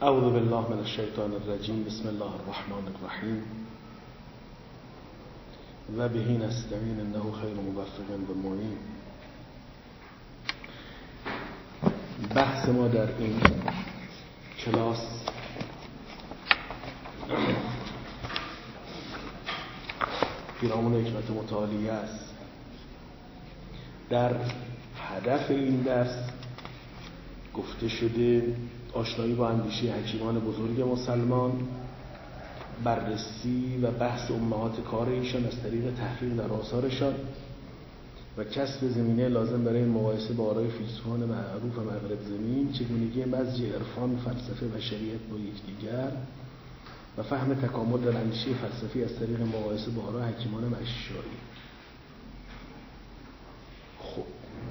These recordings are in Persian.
اعوذ بالله من الشیطان الرجیم. بسم الله الرحمن الرحیم و به نستعین انه خیر موفق و معین. بحث ما در این کلاس پیرامون حکمت متعالیه است. در هدف این درس گفته شده آشنایی با اندیشه حکیمان بزرگ مسلمان، بررسی و بحث امهات کار ایشان از طریق تحقیق در آثارشان و کسب زمینه لازم برای مقایسه با آرای فیلسوفان معروف مغرب زمین، چگونگی مزج عرفان، فلسفه و شریعت با یکدیگر و فهم تکامل در اندیشه فلسفی از طریق مقایسه با آرای حکیمان مشایی. خب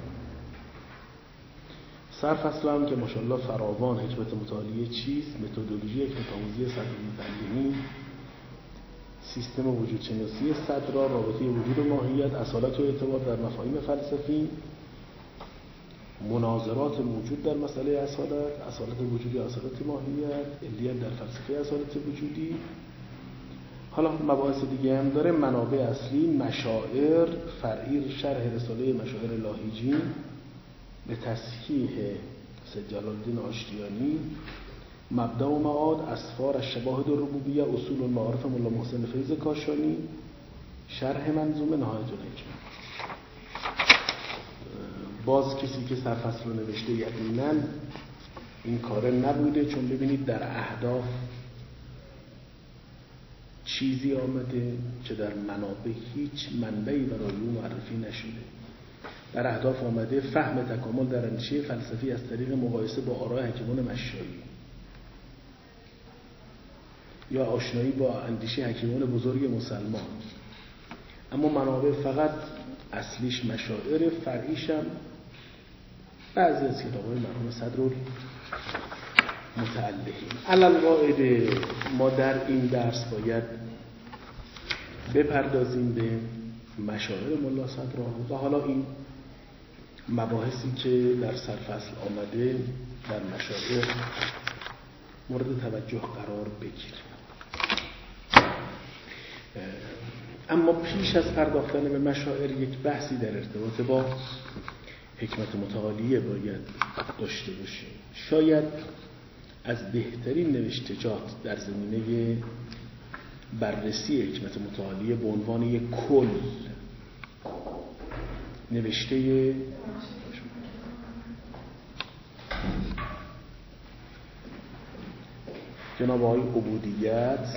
سرفصل هم که ماشاءالله فراوان، حکمت متعالیه چیست، متدولوژی حکمت آموزی صدر المتعلمین، سیستم وجود شناسی صدرا، رابطه وجود و ماهیت، اصالت و اعتبار در مفاهیم فلسفی، مناظرات موجود در مسئله اصالت وجودی، اصالت ماهیت، علیت در فلسفه اصالت وجودی. حالا مباحث دیگه هم داره: منابع اصلی، مشاعر، فرعی شرح رساله مشاعر لاهیجی به تصحیح سید جلال الدین آشتیانی، مبدأ و معاد، اسفار الشواهد الربوبیه، اصول المعارف ملا محسن فیض کاشانی، شرح منظومه نهایت الحکمت. باز کسی که سرفصل رو نوشته یقینا این کاره نبوده، چون ببینید در اهداف چیزی آمده که در منابع هیچ منبعی برای اون معرفی نشده. در اهداف آمده فهم تکامل در اندیشه فلسفی از طریق مقایسه با آرای حکیمان مشایی یا آشنایی با اندیشه حکیمان بزرگ مسلمان. اما منابع فقط اصلیش مشاعر، فرعیش هم بعضی از کتاب‌های مرحوم صدر المتعلمین. علل قاعده ما در این درس باید بپردازیم به مشاعر ملا صدرا و حالا این مباحثی که در سرفصل آمده در مشاعر مورد توجه قرار بگیره. اما پیش از پرداختن به مشاعر یک بحثی در ارتباط با حکمت متعالیه باید داشته باشیم. شاید از بهترین نوشتجات در زمینه بررسی حکمت متعالیه به عنوان یک کل نوشته جناب آقای عبودیت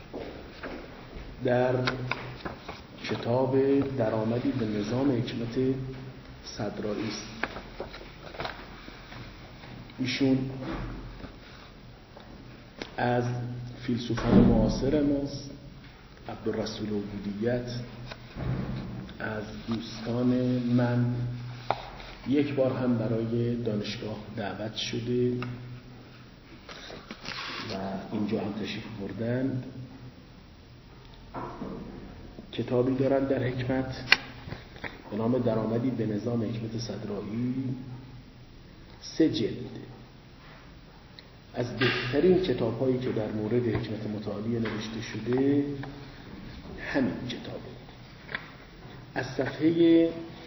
در کتاب درآمدی به نظام حکمت صدرایی است. ایشون از فیلسوفان معاصر ماست. عبدالرسول عبودیت از دوستان من یک بار هم برای دانشگاه دعوت شده و اینجا هم تشریف بردند. کتابی دارند در حکمت به نام درآمدی به نظام حکمت صدرایی، 3 جلد. از بهترین کتاب‌هایی که در مورد حکمت متعالیه نوشته شده همین کتابه. از صفحه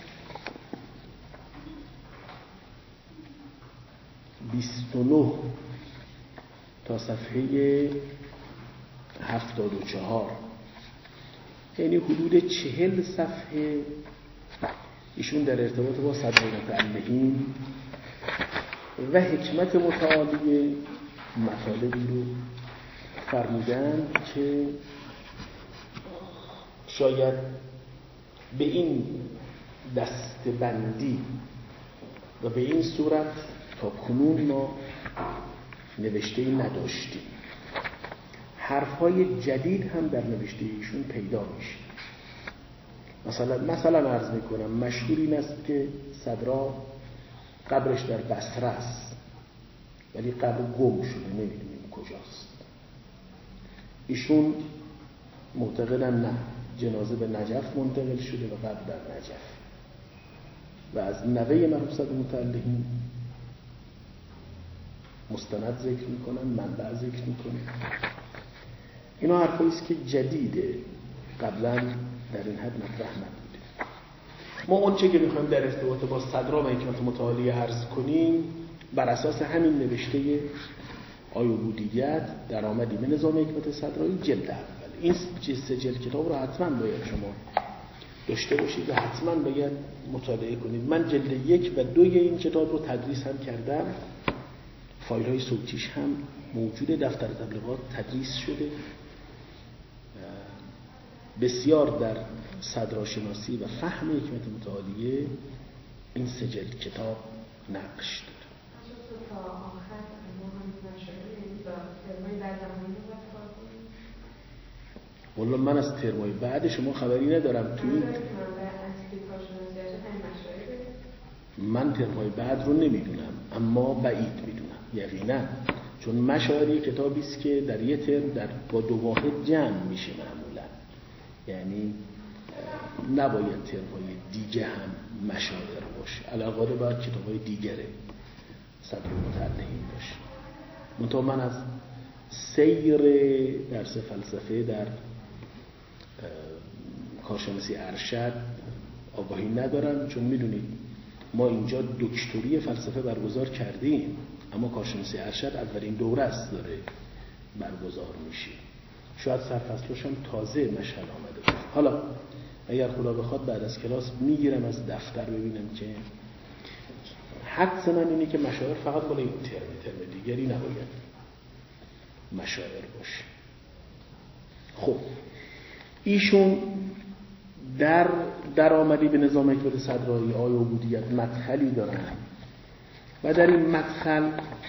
29 تا صفحه 74، یعنی حدود 40 صفحه، ایشون در ارتباط با صدر المتعلمین و حکمت متعالیه مطالبی رو فرمودن که شاید به این دستبندی و به این صورت تا کنون ما نوشته‌ای نداشتیم. حرف‌های جدید هم در نوشته ایشون پیدا میشه. مثلا عرض میکنم مشهور این است که صدرا قبرش در بصره است ولی قبر گم شده، نمیدونیم کجاست. ایشون معتقدن نه، جنازه به نجف منتقل شده و قبر در نجف و از نوه مرحوم صدر المتعلمین مستند ذکر میکنن، منبع ذکر میکنن. اینا حرفایی است که جدیده، قبلا در این حد مطرح نبوده. ما اون چه که میخوایم در ارتباط با صدرا و حکمت متعالیه عرض کنیم بر اساس همین نوشته آیوبودیت درآمدی به نظام حکمت صدرایی جلد اول. این سه جلد کتاب رو حتما باید شما داشته باشید و حتما باید مطالعه کنید. من جلد 1 و 2 این کتاب رو تدریس هم کردم، فایل های صوتیش هم موجوده، دفتر تبلیغات تدریس شده. بسیار در صدراشناسی و فهم حکمت متعالیه این سه جلد کتاب نقش داره. والله من از ترمای بعد شما خبری ندارم. تو این من ترمای بعد رو نمیدونم، اما بعید میدونم یقینا، چون مشاعر کتابی است که در یه ترم با 2 واحد جمع میشه معمولا، یعنی نباید ترمای دیگه هم مشاعر باشه، علاوه بر کتابای دیگره صدر متعلقین باشه. منتها من از سیر درس فلسفه در کارشناسی ارشد آگاهی ندارم، چون میدونید ما اینجا دکتری فلسفه برگزار کردیم، اما کارشناسی ارشد اولین دوره است داره برگزار میشه، شاید سرفصلش هم تازه مشهد آمده باشه. حالا اگر خدا بخواد بعد از کلاس میگیرم از دفتر ببینم که حدس من اینه که مشاعر فقط مال این ترم دیگری نباید مشاعر باشه. خب ایشون در آمدی به نظام حکمت صدرایی آیوبودیت مدخلی دارن و در این مدخل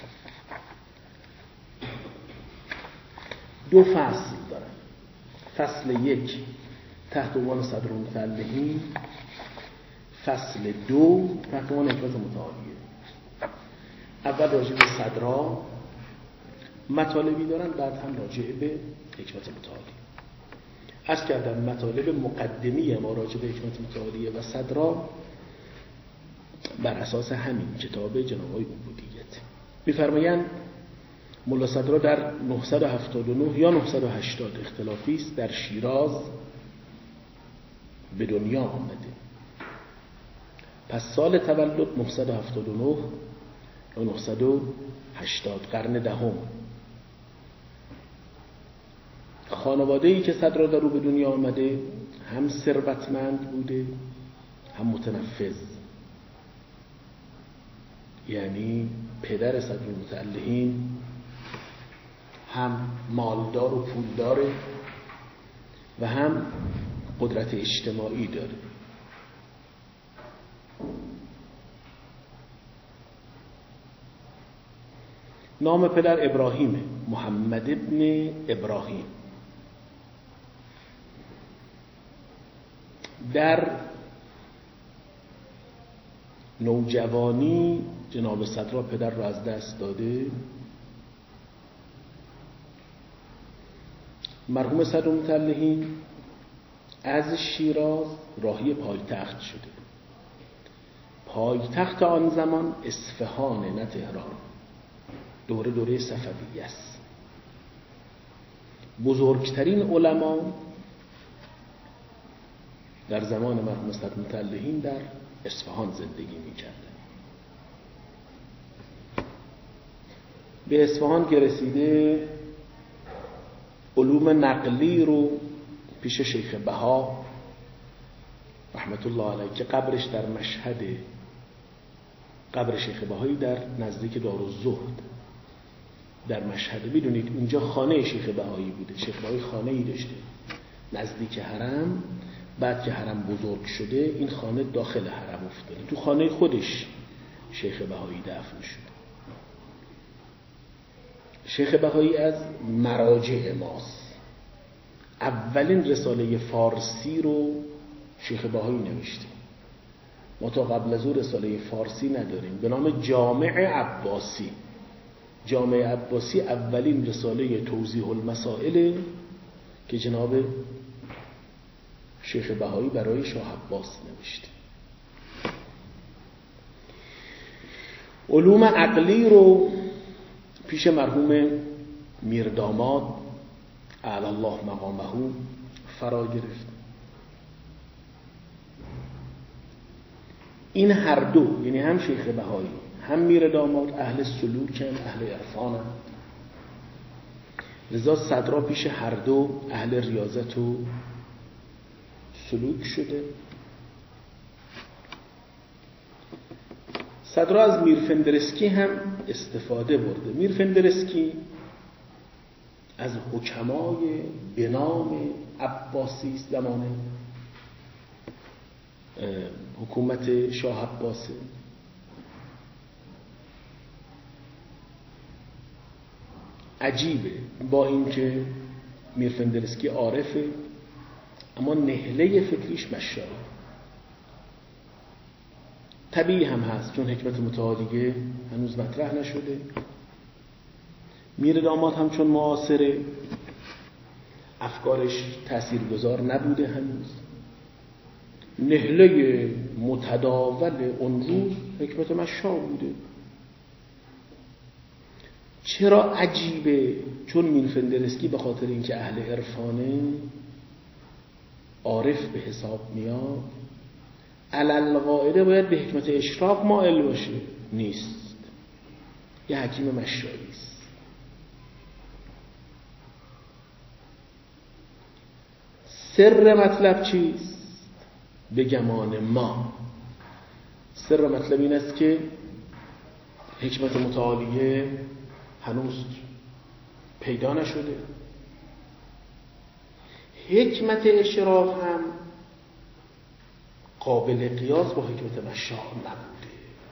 2 فصل دارن. فصل 1 تحت عنوان صدر المتعلقین، فصل 2 تحت عنوان حکمت متعالیه. اول راجع به صدرا مطالبی دارن، بعد هم راجع به حکمت متعالیه. عرض کردم مطالب مقدمی ما راجع به حکمت متعالیه و صدرا بر اساس همین کتاب جناب آقای عبودیت. می‌فرمایند ملا صدرا در 979 یا 980 اختلافی است در شیراز به دنیا آمده. پس سال تولد 979 یا 980 قرن دهم. خانواده‌ای که صدرا در او به دنیا آمده هم ثروتمند بوده هم متنفذ، یعنی پدر صدر المتعلقین هم مالدار و پولداره و هم قدرت اجتماعی داره. نام پدر ابراهیمه، محمد ابن ابراهیم. در نوجوانی جناب صدرا پدر را از دست داده. مرحوم صدر المتعلقین از شیراز راهی پایتخت شده. پایتخت آن زمان اصفهان نه تهران، دوره صفویه است. بزرگترین علما در زمان مرحوم صدر المتعلقین در اصفهان زندگی می‌کردند. به اصفهان که رسیده علوم نقلی رو پیش شیخ بها رحمت الله علیه که قبرش در مشهد، قبر شیخ بهایی در نزدیک دارالزهد در مشهد، میدونید اونجا خانه شیخ بهایی بوده. شیخ بهایی خانه‌ای داشته نزدیک حرم، بعد که حرم بزرگ شده این خانه داخل حرم افتاده، تو خانه خودش شیخ بهایی دفن شده. شیخ بهایی از مراجع ماست. اولین رساله فارسی رو شیخ بهایی نوشته. ما تا قبل از او رساله فارسی نداریم به نام جامع عباسی. جامع عباسی اولین رساله توضیح المسائل که جناب شیخ بهایی برای شاه عباس نوشته. علوم عقلی رو پیش مرحوم میرداماد اعلی الله مقامه فرا گرفت. این هر دو، یعنی هم شیخ بهایی هم میرداماد، اهل سلوکن، اهل عرفانن. لذا صدرا پیش هر دو اهل ریاضت و سلوک شده. صدرا از میرفندرسکی هم استفاده برده. میرفندرسکی از حکمای به نام عباسی است، زمان حکومت شاه عباسه. عجیبه با اینکه میرفندرسکی عارفه اما نهله فکریش مشایه. طبیعی هم هست چون حکمت متعالیه هنوز مطرح نشده. میرداماد هم چون معاصره افکارش تاثیرگذار نبوده هنوز. نهله متداول اون روز حکمت مشا بوده. چرا عجیبه؟ چون میرفندرسکی به خاطر اینکه اهل عرفانه، عارف به حساب میاد، علل قاعده باید به حکمت اشراق مائل باشه. نیست، یه حکیم مشایی است. سر مطلب چیست؟ به گمان ما سر مطلب این است که حکمت متعالیه هنوز پیدا نشده. حکمت اشراق هم قابل قیاس با حکمت مشا نبوده.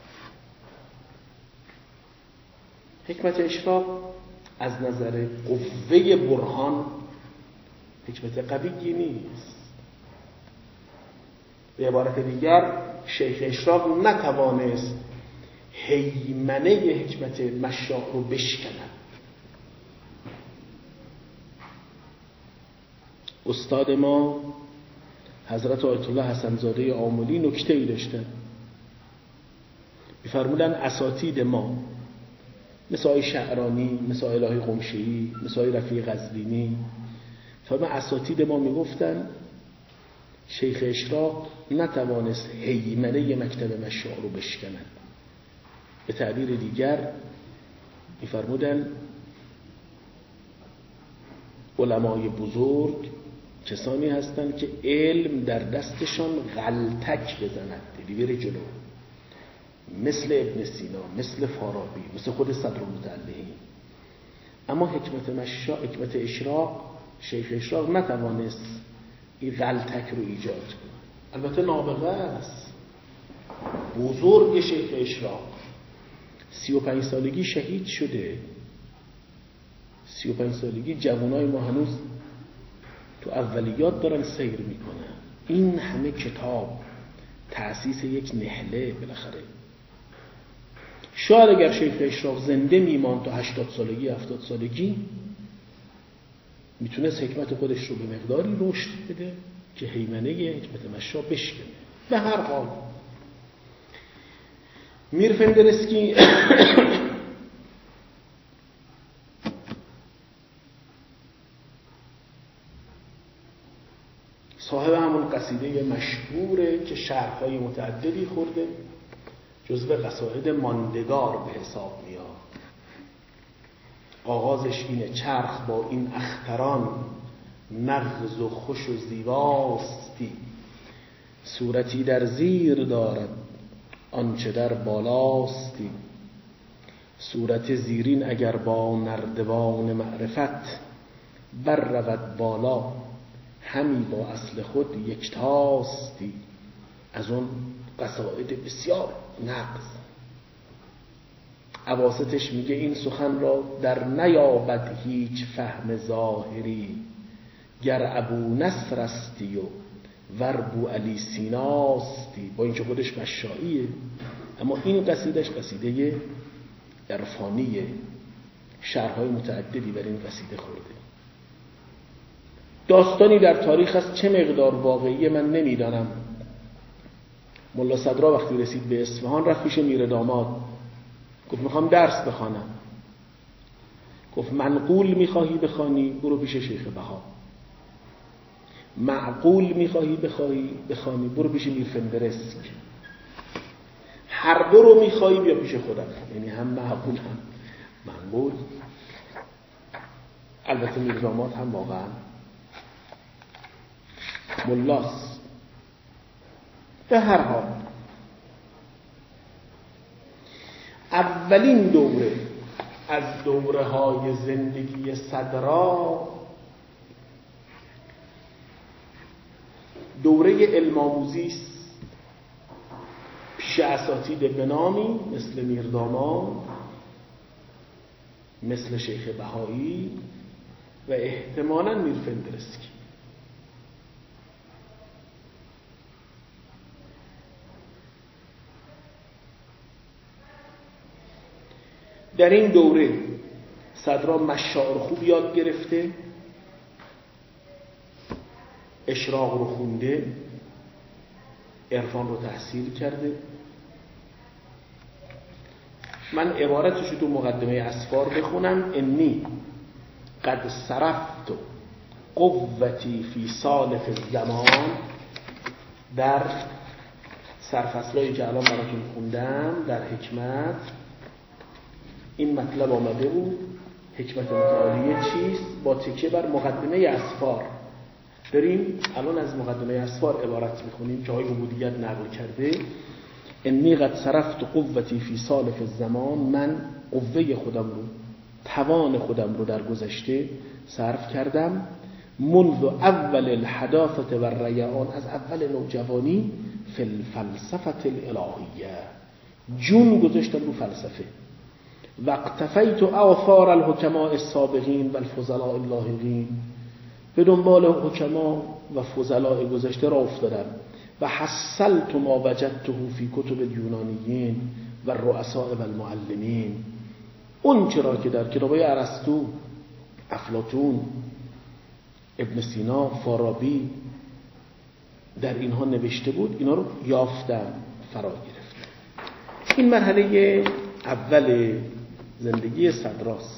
حکمت اشراق از نظر قوه برهان حکمت قوی نیست. به عبارت دیگر شیخ اشراق نتوانست هیمنه حکمت مشا رو بشکند. استاد ما حضرت آیت الله حسن زاده آملی نکته ای داشتن. می‌فرمودن اساتید ما مثل آقای شعرانی، مثل آقای الهی قمشه‌ای، مثل آقای رفیع قزوینی، فرمان اساتید ما میگفتن شیخ اشراق نتوانست هیمنه مکتب مشا رو بشکند. به تعبیر دیگر می‌فرمودن علمای بزرگ کسانی هستند که علم در دستشان غلتک بزند، بره جلو، مثل ابن سینا، مثل فارابی، مثل خود صدرالمتعلقین. اما حکمت مشا، حکمت اشراق، شیخ اشراق نتوانست این غلتک رو ایجاد کنه. البته نابغه است، بزرگ شیخ اشراق 35 سالگی شهید شده. 35 سالگی جوانای ما هنوز تو اولیات دارن سیر میکنن. این همه کتاب تأسیس یک نهله بالاخره. شاید اگر شیخ اشراق زنده میماند تا 80 سالگی 70 سالگی میتونست حکمت خودش رو به مقداری رشد بده که هیمنه حکمت مشا بشکنه. به هر حال میرفندرسکی صاحب همون قصیده مشهوره که شرح‌های متعددی خورده، جزو قصاید ماندگار به حساب میاد. آغازش اینه: چرخ با این اختران نغز و خوش و زیباستی، صورتی در زیر دارد آنچه در بالاستی، صورت زیرین اگر با نردبان معرفت، بر رود بالا همی با اصل خود یکتاستی. از اون قصاید بسیار نغز. اواسطش میگه این سخن را در نیابد هیچ فهم ظاهری، گر ابو نصر استی و ور بو علی سیناستی. با اینکه خودش مشاییه اما این قصیدش قصیده عرفانیه. شرح‌های متعددی بر این قصیده خورده. داستانی در تاریخ هست، چه مقدار واقعیه من نمیدانم. ملا صدرا وقتی رسید به اصفهان رفت پیش میرداماد، گفت میخوام درس بخوانم. گفت منقول میخواهی بخوانی برو پیش شیخ بها، معقول میخواهی بخوانی برو پیش میر فندرسک، هر دو رو میخواهی بیا پیش خودم، یعنی هم معقول هم منقول. البته میرداماد هم واقعا ملاست. به هر حال اولین دوره از دوره های زندگی صدرا دوره علم آموزی است پیش اساتید بنامی مثل میرداماد، مثل شیخ بهایی و احتمالاً میر فندرسکی. در این دوره صدرا مشاعر خوب یاد گرفته، اشراق رو خونده، عرفان رو تحصیل کرده. من عبارتش رو تو مقدمه اسفار بخونم: انی قد صرفت قوتی فی سالف الزمان. در سرفصلایی که الان براتون خوندم در حکمت این مطلب آمده بود. حکمت متعالیه چیست؟ با تکیه بر مقدمه اسفار. داریم الان از مقدمه اسفار عبارت میخونیم که های عبودیت نقل کرده. انی قد صرفت قوتی فی سالف الزمان، من قوه خودم رو، توان خودم رو در گذشته صرف کردم. منذ اول الحداثه و الریعان، از اول نوجوانی، فی الفلسفه الالهیه، جون گذاشتم رو فلسفه. و اقتفیت آثار الحکماء السابقین و الفضلاء اللاحقین، به دنبال حکما و فضلاء گذشته را افتادم. و حصلت ما وجدته فی کتب اليونانیین و الرؤساء و المعلمین، اون چرا که در کتابای ارسطو، افلاطون، ابن سینا، فارابی در اینها نوشته بود، اینا رو یافتم، فرا گرفتم. این مرحله اول زندگی صدراست.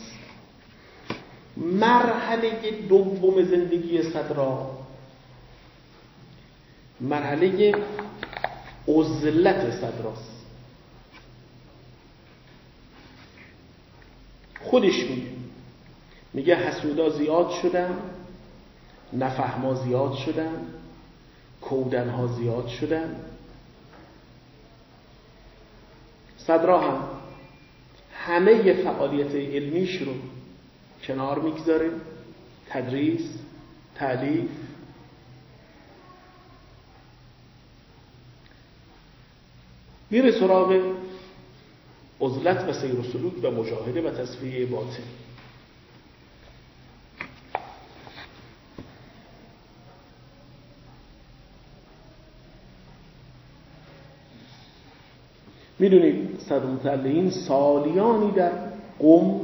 مرحله دوم زندگی صدرا مرحله عزلت صدراست. خودش میگه حسودا زیاد شدن، نفهما زیاد شدن، کودنها زیاد شدن. صدرا هم همه فعالیت علمیش رو کنار میگذاره، تدریس، تعلیف، میره سراغ عزلت و سیر و سلوک و مجاهده و تصفیه باطن. میدونید صدرالمتعلقین سالیانی در قم،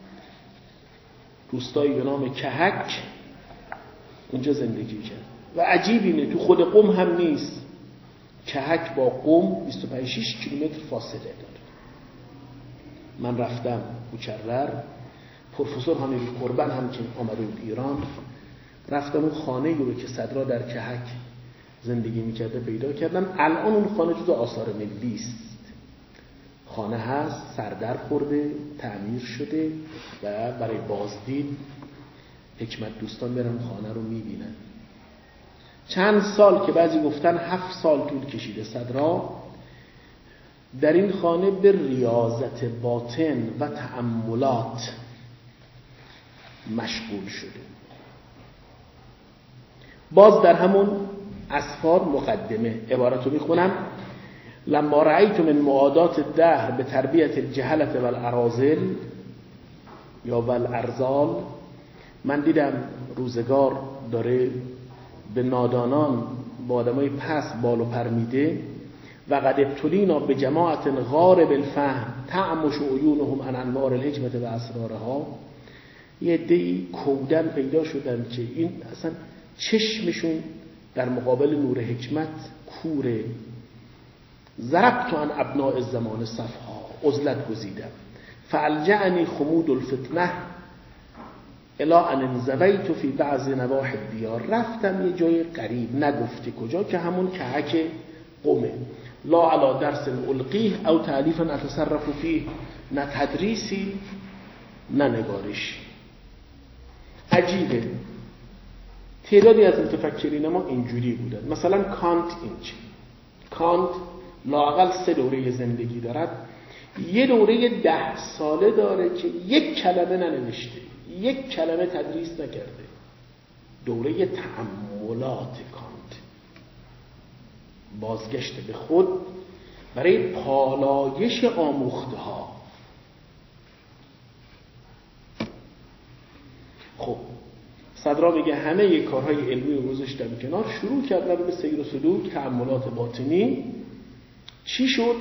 روستایی به نام کهک، اونجا زندگی کرد. و عجیب اینه تو خود قم هم نیست، کهک با قم 25-26 کیلومتر فاصله داره. من رفتم کوچرلر، پروفسور حامدی قربان هم که آمده بود ایران، رفتم اون خانه رو که صدرا در کهک زندگی میکرده پیدا کردم. الان اون خانه جزو آثار ملی است. خانه هست، سردر خورده، تعمیر شده و برای بازدید حکمت دوستان برن خانه رو میبینن. چند سال که بعضی گفتن 7 سال طول کشیده صدرا در این خانه به ریاضت باطن و تأملات مشغول شده. باز در همون اسفار مقدمه عبارت رو میخونم: لما رأیت من معادات الدهر به تربیت الجهلة و الاراذل یا والارذال، من دیدم روزگار داره به نادانان، با آدمای پس بال و پر میده. و قد ابتلینا به جماعت غارب الفهم تعمش عیونهم عن انوار الحکمت و اسرارها. یه عده‌ای کودن پیدا شدن که این اصلا چشمشون در مقابل نور حکمت کوره. ضربت عن ابناء الزمان صفها، عزلت گزیدم. فالجعنی خمود الفتنه الا ان انزویت فی بعض نواحی الدیار، رفتم یه جای قریب، نگفتی کجا، که همون کهک قمه. لا علی درس القیه او تعلیف اتصرف فیه، نه تدریسی نه نگارش. عجیبه تعدادی از متفکرین ما اینجوری بودن. مثلا کانت اینچه، کانت لااقل 3 دوره زندگی دارد، یه دوره 10 ساله داره که یک کلمه ننوشته، یک کلمه تدریس نکرده، دوره تأملات کانت، بازگشت به خود برای پالایش آموخته ها. خب صدرا میگه همه کارهای علمی رو گذاشتم کنار، شروع کردم به سیر و سلوک، تأملات باطنی. چی شد؟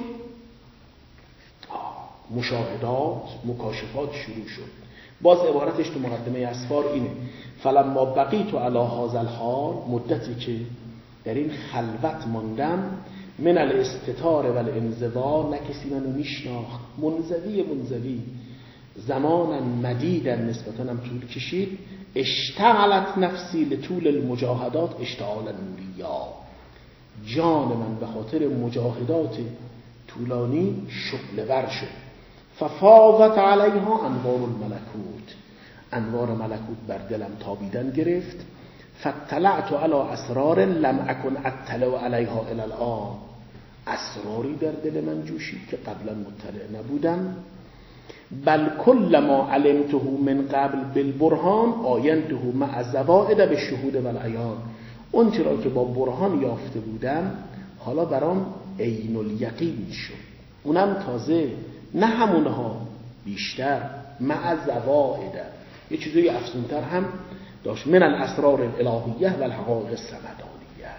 مشاهدات، مکاشفات شروع شد. باز عبارتش تو مقدمه اسفار اینه: فلما بقیت علی هذا الحال، مدتی که در این خلوت ماندم، من الاستتار و الانزوا، نه کسی منو میشناخت، منزوی زمانا مدیدا، نسبتاً هم طول کشید. اشتعلت نفسی لطول المجاهدات اشتعال نوریا، جان من به خاطر مجاهدات طولانی شعله ور شد. ففاضت علیها انوار الملکوت، انوار ملکوت بر دلم تابیدن گرفت. فاطلعت علی اسرار لم اکن اطلع علیها الی الان، اسراری در دل من جوشید که قبلا مطلع نبودم. بل کل ما علمته من قبل بالبرهان آینته مع زوائد بالشهود والعیان، اون چرا که با برهان یافته بودم حالا برام عین الیقین شد، اونم تازه، نه همونها، بیشتر، مع زوائد، یه چیزی افزونتر هم داشت. من الاسرار الالهیه و الحقائق الصمدانیه.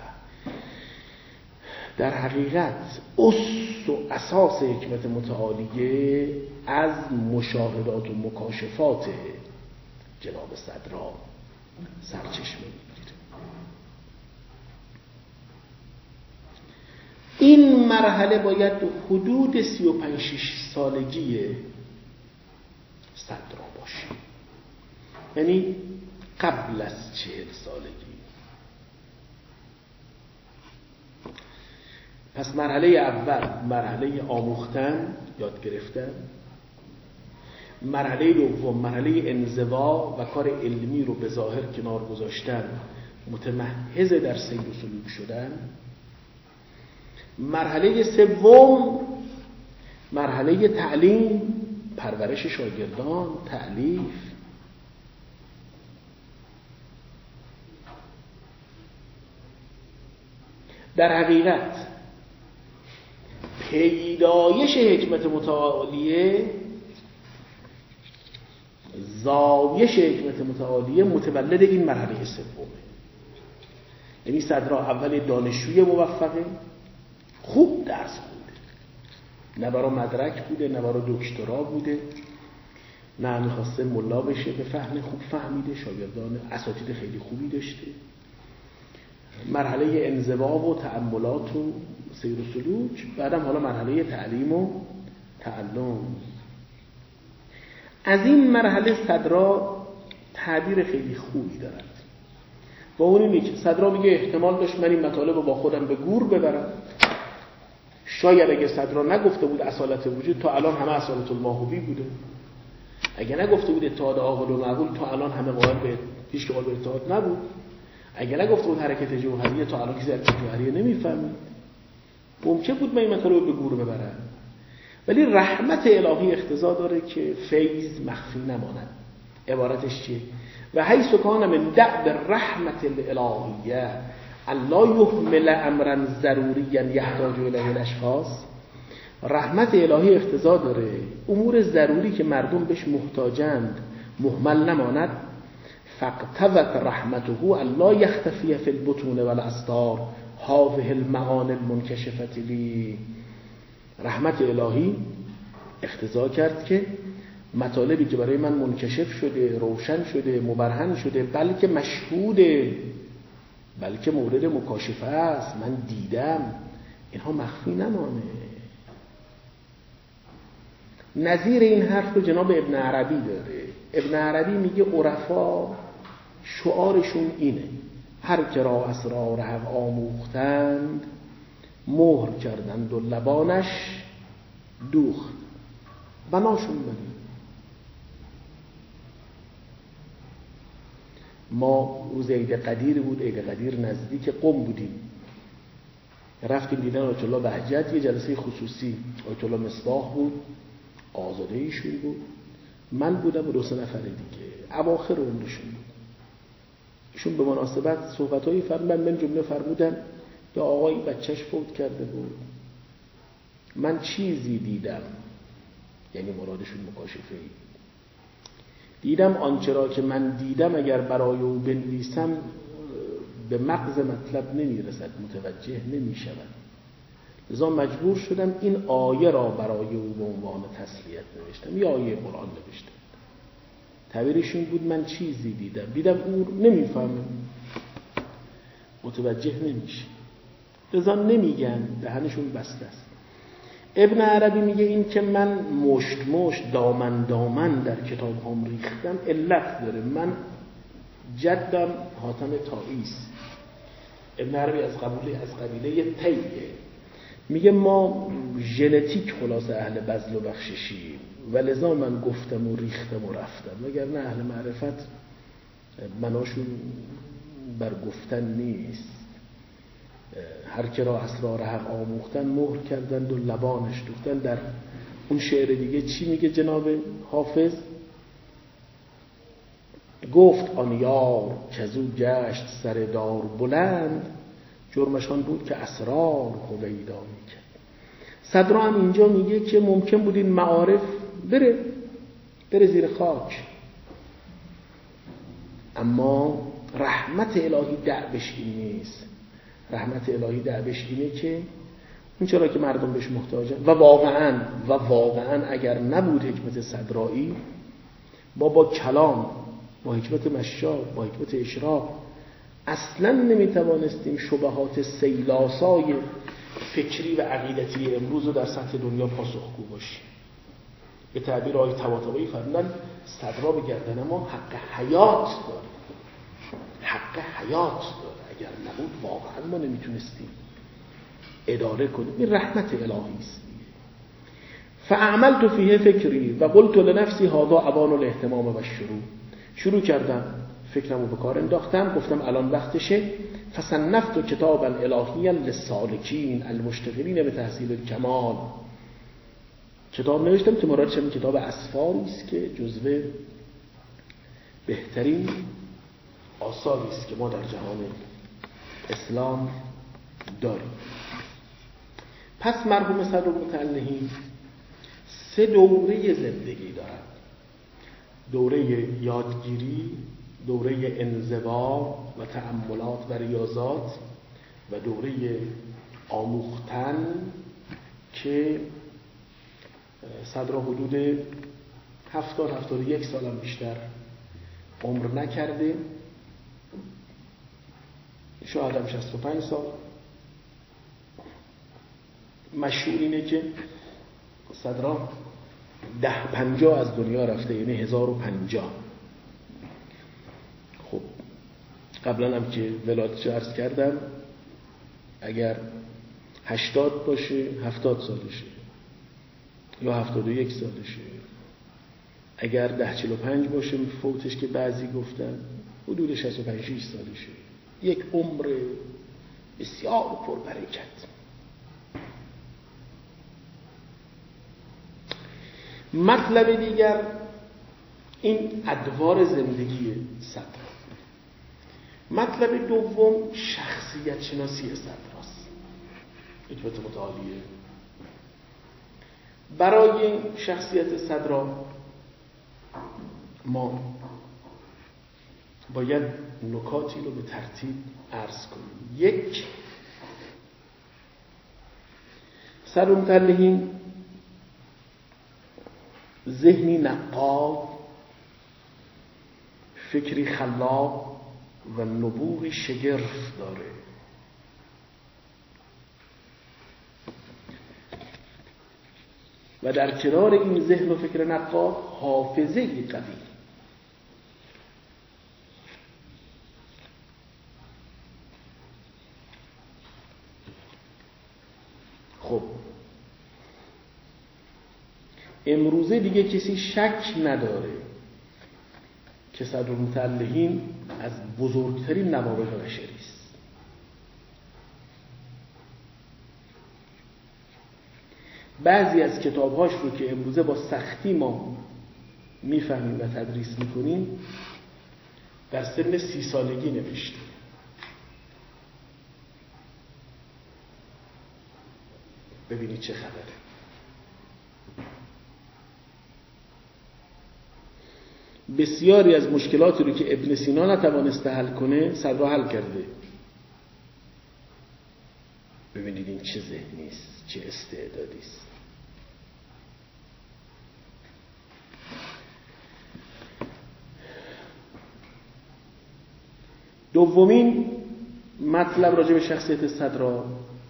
در حقیقت اصل و اساس حکمت متعالیه از مشاهدات و مکاشفات جناب صدرا سرچشمه میگیره. این مرحله باید حدود 35-36 سالگی صدرا باشه، یعنی قبل از 40 سالگی. پس مرحله اول مرحله آموختن، یاد گرفتن. مرحله دوم مرحله انزوا و کار علمی رو به ظاهر کنار گذاشتن، متمحض در سیر و سلوک شدن. مرحله سوم مرحله تعلیم، پرورش شاگردان، تألیف. در حقیقت پیدایش حکمت متعالیه، زایش حکمت متعالیه متولد این مرحله سومه. یعنی صدرا اول دانشجوی موفقه، خوب درس بوده، نه برای مدرک بوده، نه برای دکترا بوده، نه میخواسته ملا بشه، به فهم خوب فهمیده، شاگردان اساتید خیلی خوبی داشته. مرحله انزوا و تأملات و سیر و سلوک، بعدم حالا مرحله تعلیم و تعلم. از این مرحله صدرا تعبیر خیلی خوبی دارد و اون اینه که صدرا میگه احتمال داشت من این مطالب رو با خودم به گور ببرم. شاید اگه صدرا نگفته بود اصالت وجود، تا الان همه اصالت الماهوی بوده. اگه نگفته بود اتحاد عاقل و معقول، تا الان همه قائل به هیچ که قائل به اتحاد نبود. اگه نگفته بود حرکت جوهریه، تا الان کسی حرکت جوهریه نمیفهمید. ممکن بود من این مطالب رو به گور ببرم. ولی رحمت الهی اقتضا داره که فیض مخفی نماند. عبارتش چیه؟ و حیث کان من دعب رحمت الالهیه الله یهمل امرا ضروریا یحتاج الیه الاشخاص. رحمت الهی اقتضا داره امور ضروری که مردم بهش محتاجند مهمل نماند. فاقتضت رحمته الله یختفی فی البطون والاسطار هذه المعانی المنکشفه لی. رحمت الهی اقتضا کرد که مطالبی که برای من منکشف شده، روشن شده، مبرهن شده، بلکه مشهوده، بلکه مورد مکاشفه است، من دیدم، اینها مخفی نمانه. نظیر این حرف رو جناب ابن عربی داره. ابن عربی میگه عرفا شعارشون اینه: هر که را اسرار حق آموختند، مهر کردند و لبانش دوخت. بناشون بنی. ما روز عید قدیر بود، عید قدیر نزدیک قم بودیم، رفتیم دیدن آیت الله بهجت، یه جلسه خصوصی. آیت الله مصباح بود، آزاده ایشون بود، من بودم و 2-3 نفر دیگه، اواخر عمرشون بود. ایشون به مناسبت صحبتایی فرمودن، من جمله فرمودن یا آقای بچهش فوت کرده بود، من چیزی دیدم، یعنی مرادشون مکاشفه ای، دیدم آنچه را که من دیدم اگر برای او بنویسم به مغز مطلب نمیرسد، متوجه نمیشود، لذا مجبور شدم این آیه را برای او به عنوان تسلیت نوشتم، یا آیه قرآن نوشتم. تعبیرشون بود من چیزی دیدم او نمیفهمه، متوجه نمیشه، لذا نمیگن، دهنشون بسته است. ابن عربی میگه این که من مشت دامن در کتاب هم ریختم علت داره. من جدم حاتم طایی است. ابن عربی از قبیله تیه. میگه ما ژنتیک خلاص اهل بذل و بخششیم و لذا من گفتم و ریختم و رفتم، وگرنه اهل معرفت بناشون بر گفتن نیست. هر که را اسرار حق آموختن، مهر کردند و لبانش دوختن. در اون شعر دیگه چی میگه جناب حافظ؟ گفت آن یار کزو گشت سر دار بلند، جرمشان بود که اسرار هویدا میکرد. صدرا هم اینجا میگه که ممکن بود این معارف بره زیر خاک، اما رحمت الهی دعوش این نیست. رحمت الهی دعوش اینه که اون چرا که مردم بهش محتاجن و واقعا اگر نبود حکمت صدرایی، ما با کلام، با حکمت مشاب، با حکمت اشراق اصلا نمیتوانستیم شبهات سیلاسای فکری و عقیدتی امروز رو در سطح دنیا پاسخگو باشیم. به تعبیر آقای طباطبایی فرمودن صدرا به گردن ما حق حیات داره، حق حیات داره، اگر نبود واقعا ما نمیتونستیم اداره کنیم. این رحمت الهی است. فاعملت فیه فکری و قلت لنفسی هذا اوان الاهتمام و شروع کردم فکرمو به کار انداختم، گفتم الان وقتشه. فصنفت کتابا الهیا للسالکین المشتغلین به تحصیل الکمال. کتاب نوشتم که مرادش این کتاب اسفاری است که جزو بهترین آثاری است که ما در جهان اسلام داریم. پس مرحوم صدرالمتعلهین 3 دوره زندگی دارند: دوره یادگیری، دوره انزوا و تأملات و ریاضات و دوره آموختن که صدرا حدود 70-71 سالم بیشتر عمر نکرده، شاید هم 65 سال. مشهور اینه که صدرا 10-50 از دنیا رفته، یعنی 1050. خب قبلا هم که ولادتش عرض کردم اگر 80 باشه 70 سالشه یا 71 سالشه، اگر 10-45 باشه فوتش که بعضی گفتن حدود 65-6 سالشه. یک عمر بسیار پربرکت. مطلب دیگر این ادوار زندگی صدر. مطلب دوم شخصیت شناسی صدراست. حکمت متعالیه. برای شخصیت صدرا ما باید نکاتی رو به ترتیب عرض کنیم. 1. صدرالمتعلهین ذهنی نقاد، فکری خلاق و نبوغی شگرف داره. و در کنار این ذهن و فکر نقاد حافظه‌ای قوی. خب امروزه دیگه کسی شک نداره که صدرالمتألهین از بزرگترین نوابغ بشری است. بعضی از کتابهاش رو که امروزه با سختی ما میفهمیم و تدریس میکنیم در سن 30 سالگی نوشته. ببینید چه خبره. بسیاری از مشکلاتی رو که ابن سینا نتوانسته حل کنه صدرا حل کرده. ببینید این چه ذهنی است، چه استعدادی است. دومین مطلب راجع به شخصیت صدرا،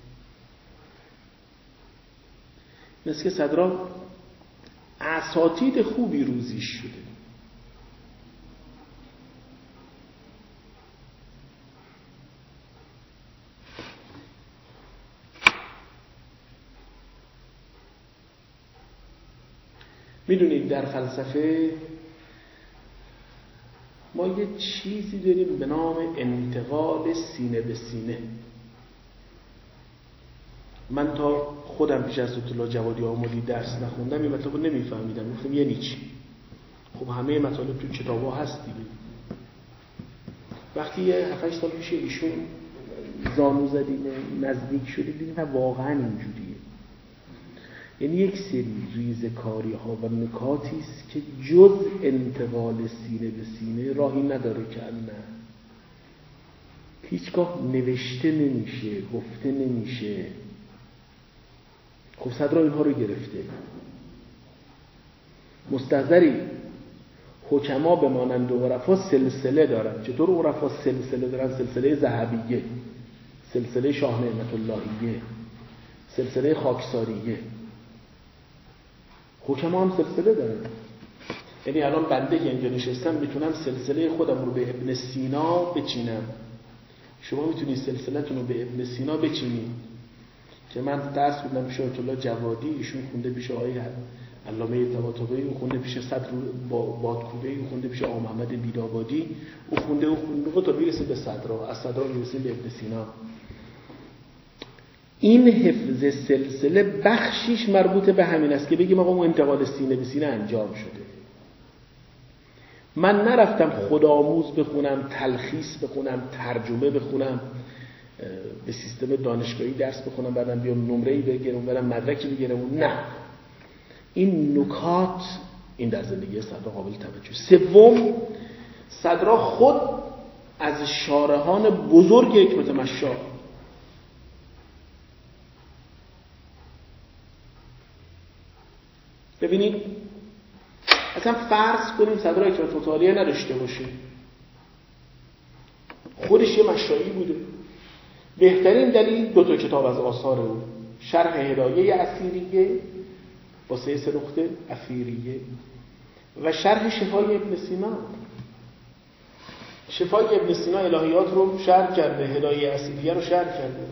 مثل که صدرا اساتید خوبی روزیش شده. میدونید در فلسفه ما یه چیزی داریم به نام انتقال سینه به سینه. من تا خودم پیش از الله جوادی آمدی درس نخوندم این مطلب رو نمیفهمیدم. گفتم یعنی چی؟ خب همه مطالب تو کتابا هست دیگه. وقتی 7-8 سال پیش ایشون زانو زدیم نزدیک شدیم دیدیم واقعا اینجوریه. یعنی یک سری ریزکاری ها و نکاتی است که جز انتقال سینه به سینه راهی نداره که نه هیچگاه نوشته نمیشه، گفته نمیشه. خب صدرا اینها رو گرفته. مستحضری حکما بمانند و عرفا سلسله دارن. چطور عرفا سلسله دارن؟ سلسله ذهبیه، سلسله شاه نعمت اللهیه، سلسله خاکساریه. حکما هم سلسله دارن. یعنی الان بنده که اینجا نشستم میتونم سلسله خودم رو به ابن سینا بچینم. شما میتونید سلسله‌تون رو به ابن سینا بچینید که من درس خوندم پیش آیت الله جوادی، ایشون خونده پیش آقای علامه طباطبایی، اون خونده پیش صدر بادکوبه‌ای، اون خونده پیش آقا محمد بیدابادی، اون خونده تا برسه به صدرا، از صدرا میرسه به ابن سینا. این حفظ سلسله بخشیش مربوط به همین است که بگیم آقا اون انتقال سینه به سینه انجام شده. من نرفتم خودآموز بخونم، تلخیص بخونم، ترجمه بخونم، به سیستم دانشگاهی درس بخونم، بعدم بیام نمره‌ای بگیرم، بعدم مدرکی بگیرم. نه، این نکات این در زندگی صدرا قابل توجه. سوم، صدرا خود از شارحان بزرگ حکمت مشاء. ببینید اصلا فرض کنیم صدرا حکمت مطالعه نداشته باشه، خودش یه مشایی بوده. بهترین دلیل 2 کتاب از آثار او، شرح هدایه اسیریه با 3 نقطه افیریه و شرح شفای ابن سینا. شفای ابن سینا الهیات رو شرح کرده، هدایه اسیریه رو شرح کرده.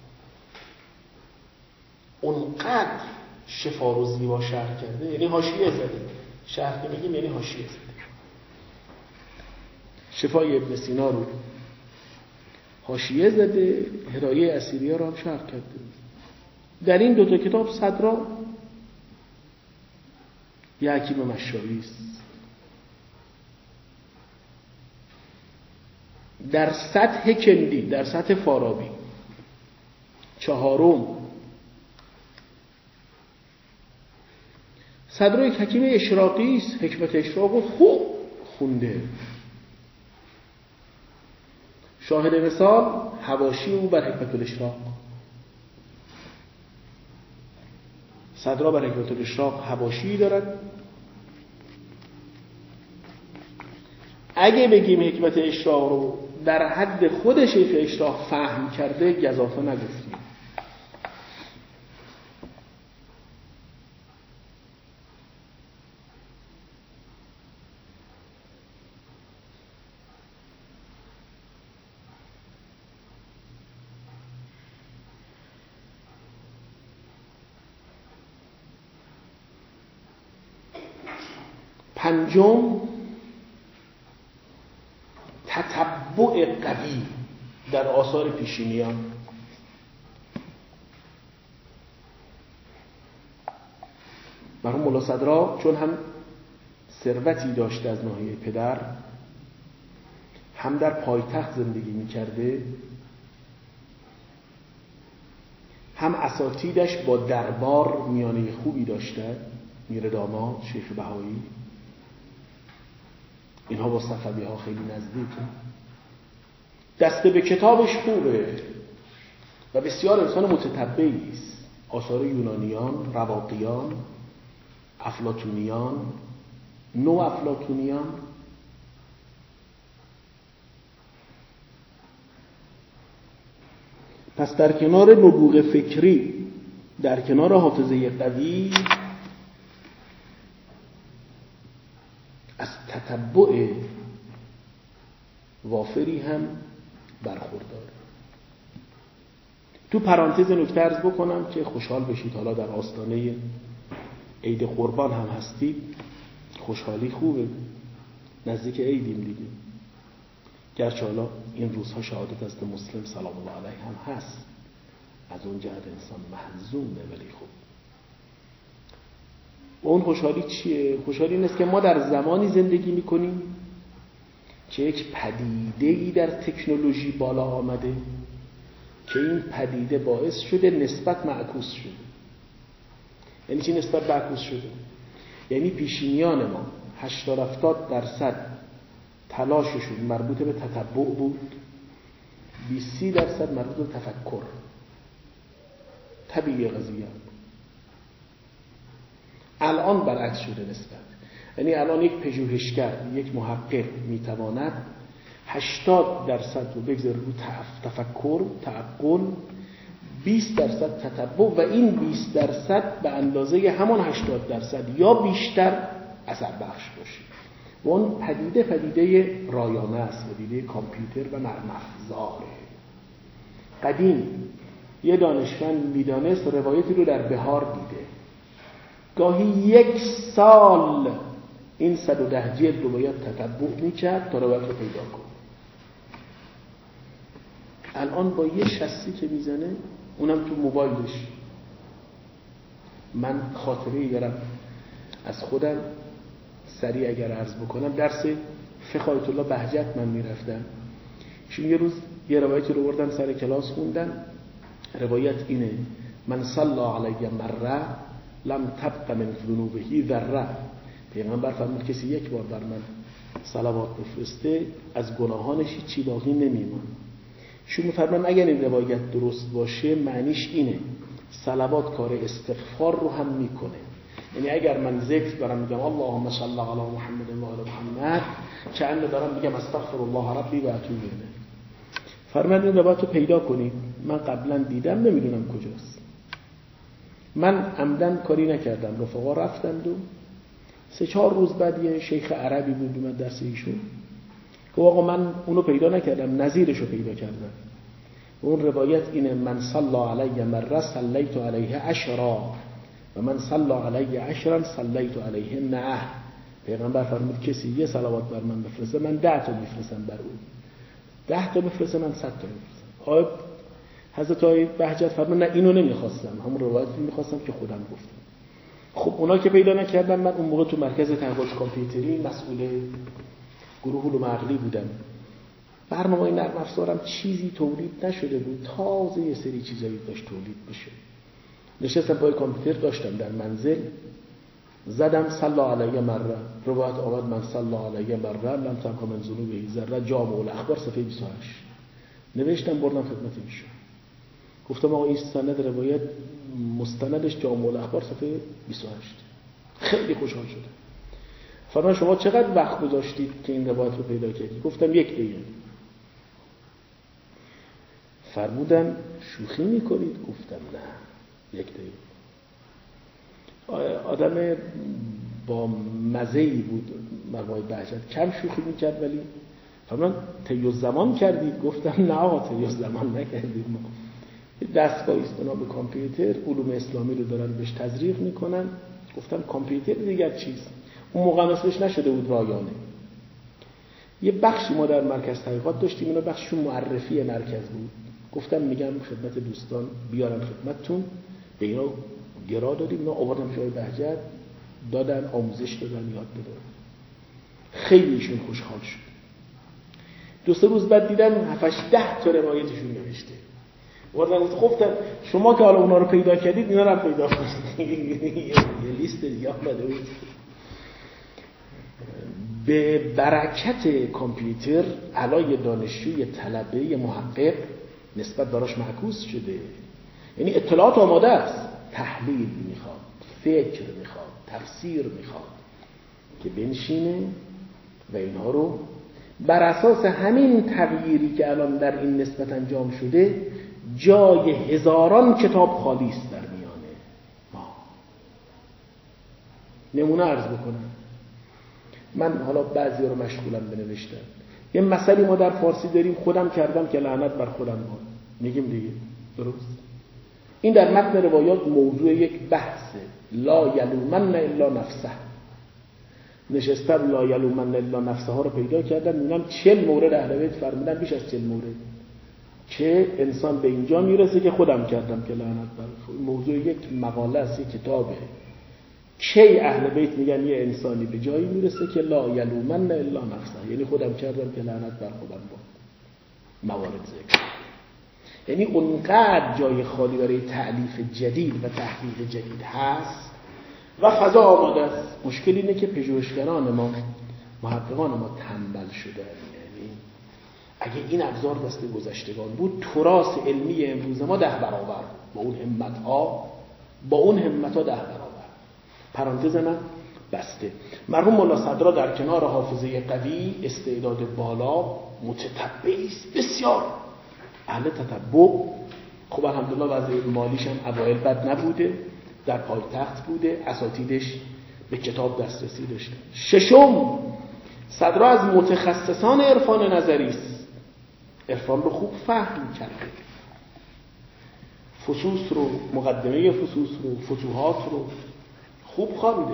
اونقدر شفا رو زیبا شرح کرده، یعنی حاشیه زده. شرح که میگیم یعنی حاشیه زده. شفای ابن سینا رو حاشیه زده، هدایه اسیریه رو هم شرح کرده. در این 2 کتاب صدرا یه حکیم مشایی است. در سطح کندی، در سطح فارابی. 4، صدرا یک حکیم اشراقی است. حکمت اشراق رو خوب خونده. شاهد مثال حواشی او بر حکمت الاشراق. صدرا بر حکمت الاشراق حواشی دارد. اگه بگیم حکمت اشراق رو در حد خود شیخ اشراق فهم کرده گزافه نگفتیم. پنجم، تتبع قوی در آثار پیشینیان. مرحوم ملا صدرا چون هم ثروتی داشته از ناحیه پدر، هم در پایتخت زندگی می‌کرده، هم اساتیدش با دربار میانه خوبی داشته، میر داماد، شیخ بهایی، اینها با صفوی ها خیلی نزدیکه، دسته به کتابش خوبه و بسیار انسان متتبعی است. آثار یونانیان، رواقیان، افلاطونیان، نو افلاطونیان. پس در کنار نبوغ فکری، در کنار حافظه قوی، از تتبع وافری هم برخوردار. تو پرانتز نکته عرض بکنم که خوشحال بشید، حالا در آستانه عید قربان هم هستید، خوشحالی خوبه، نزدیک عیدیم دیگه، گرچه حالا این روزها شهادت از مسلم سلام الله علیه هم هست، از اون جهت انسان محزونه، ولی خوب. و اون خوشحالی چیه؟ خوشحالی این است که ما در زمانی زندگی میکنیم که یک پدیده‌ای در تکنولوژی بالا آمده که این پدیده باعث شده نسبت معکوس شده. یعنی چی نسبت معکوس شده؟ یعنی پیشینیان ما 80-70% تلاششون مربوط به تتبع بود، 20-30% مربوط به تفکر. طبیعی قضیه. الان برعکس شده نسبت. یعنی الان یک پژوهشگر، یک محقق میتواند 80% رو بگذاره رو تفکر، تعقل، 20% تتبع و این 20% به اندازه همان 80% یا بیشتر اثر بخش باشه. و اون پدیده رایانه است، پدیده کامپیوتر و نرم افزاره. قدیم یه دانشمند میدانست روایتی رو در بهار دیده، گاهی 1 سال این 110 جلد رو باید تتبع میکرد تا روایت رو پیدا کنه. الان با یه شستی که میزنه، اونم تو موبایلش. من خاطره دارم از خودم، سریع اگر عرض بکنم، درس فقه آیت الله بهجت من میرفتم، چون یه روز یه روایتی رو بردن سر کلاس خوندن. روایت اینه: من صلی علی مره لم تبق من ذنوبه ذره. پیغمبر فرمود کسی یک بار بر من صلوات بفرسته از گناهانش چی باقی نمیمونه. شما میفرمان اگر این روایت درست باشه معنیش اینه صلوات کار استغفار رو هم میکنه. یعنی اگر من ذکر دارم میگم اللهم صل علی محمد و آل محمد، کأنه دارم میگم استغفر الله ربی و اتوب الیه. فرمان این روایت رو پیدا کنید. من قبلا دیدم، نمیدونم کجاست. من عمدن کاری نکردم، رفقا رفتند و 3-4 روز بعد یه شیخ عربی بود اومد درس ایشون که آقا من اونو پیدا نکردم، نظیرشو پیدا کردم. اون روایت اینه: من صلی علی مره صلیت علیه 10 و من صلی علیه 10 صلیت علیه 9. پیغمبر فرمود کسی یه صلوات بر من بفرسته من 10 تا میفرستم بر اون، 10 تا بفرسته من 100 تا میفرستم. حضرت آقای بهجت فرمود نه اینو نمیخواستم، همون روایتی میخواستم که خودم گفتم. خب اونا که پیدا نکردم، من اون موقع تو مرکز تحقیقات کامپیوتری مسئول گروه علوم عقلی بودم. برنامه نرم افزارم چیزی تولید نشده بود، تازه یه سری چیزایی داشت تولید بشه. نشستم پای کامپیوتر، داشتم در منزل زدم صلی علیه مره، روایت آمد من صلی علیه مره لم تبق من ذنوبه ذره، جامع الاخبار صفحه 28. نوشتم بردم خدمت ایشون، گفتم آقا این سند روایت مستندش جامع الاخبار صفحه 28. خیلی خوشحال شده. فرمان شما چقدر وقت گذاشتید که این روایت رو پیدا کردید؟ گفتم 1 دقیقه. فرمودن شوخی میکنید؟ گفتم نه 1 دقیقه. آدم با مزه‌ای بود مرحوم بهجت، کم شوخی میکرد، ولی فرمان طی زمان کردید؟ گفتم نه آقا طی زمان نکردید، ما دستگاهی است به کامپیوتر، علوم اسلامی رو دارن بهش تزریق میکنن. گفتم کامپیوتر دیگر چیست؟ اون موقع اسمش نشده بود رایانه. یه بخشی ما در مرکز تحقیقات داشتیم، اینا بخششون معرفی مرکز بود. گفتم میگم خدمت دوستان بیارم خدمتتون، به اینا گرا دادیم، اینا آوردن جای بهجت دادن، آموزش دادن، یاد دادن. خیلی ایشون خوشحال شد. دو سه روز بعد دیدم 7-10 تا روایتشون نوشته. وردن گفتم شما که حالا اونا رو پیدا کردید اینا رو هم پیدا کنید. یه لیست دیگه آمده بود. به برکت کامپیوتر علای دانشجوی طلبه محقق نسبت براش معکوس شده. یعنی اطلاعات آماده است، تحلیل میخواد، فکر میخواد، تفسیر میخواد که بنشینه و اینها رو بر اساس همین تغییری که الان در این نسبت انجام شده جای هزاران کتاب خالی است در میانه ما. نمونه عرض بکنم، من حالا بعضی رو مشغولم بنوشتن. یه مسئله ما در فارسی داریم، خودم کردم که لعنت بر خودم باد، میگیم دیگه، درست؟ این در متن روایات موضوع یک بحثه. لا یلومن الا نفسه. نشستم لا یلومن الا نفسه ها رو پیدا کردم، میبینم 40 مورد اهل بیت فرمودن، بیش از 40 مورد که انسان به اینجا میرسه که خودم کردم که لعنت بر. موضوع یک مقاله است، یک کتابه. کی اهل بیت میگن یه انسانی به جایی میرسه که لا یلومن الا نفسه، یعنی خودم کردم که لعنت بر خودم باد. موارد ذکر، یعنی اونقدر جای خالی برای تألیف جدید و تحقیق جدید هست و فضا آماده است. مشکل اینه که پژوهشگران ما، محققان ما تنبل شدن. یعنی اگه این ابزار دست گذشتگان بود، تراث علمی امروز ما 10 برابر با اون همت‌ها 10 برابر. پرانتز من بسته. مرحوم ملا صدرا در کنار حافظه قوی، استعداد بالا، متتبعی است، بسیار اهل تتبع. خب الحمدلله وضع مالیش هم اوایل بد نبوده، در پایتخت بوده، اساتیدش به کتاب دسترسی داشته. ششم، صدرا از متخصصان عرفان نظری است. عرفان رو خوب فهم کرده، فصوص رو، مقدمه فصوص رو، فتوحات رو خوب خوانده.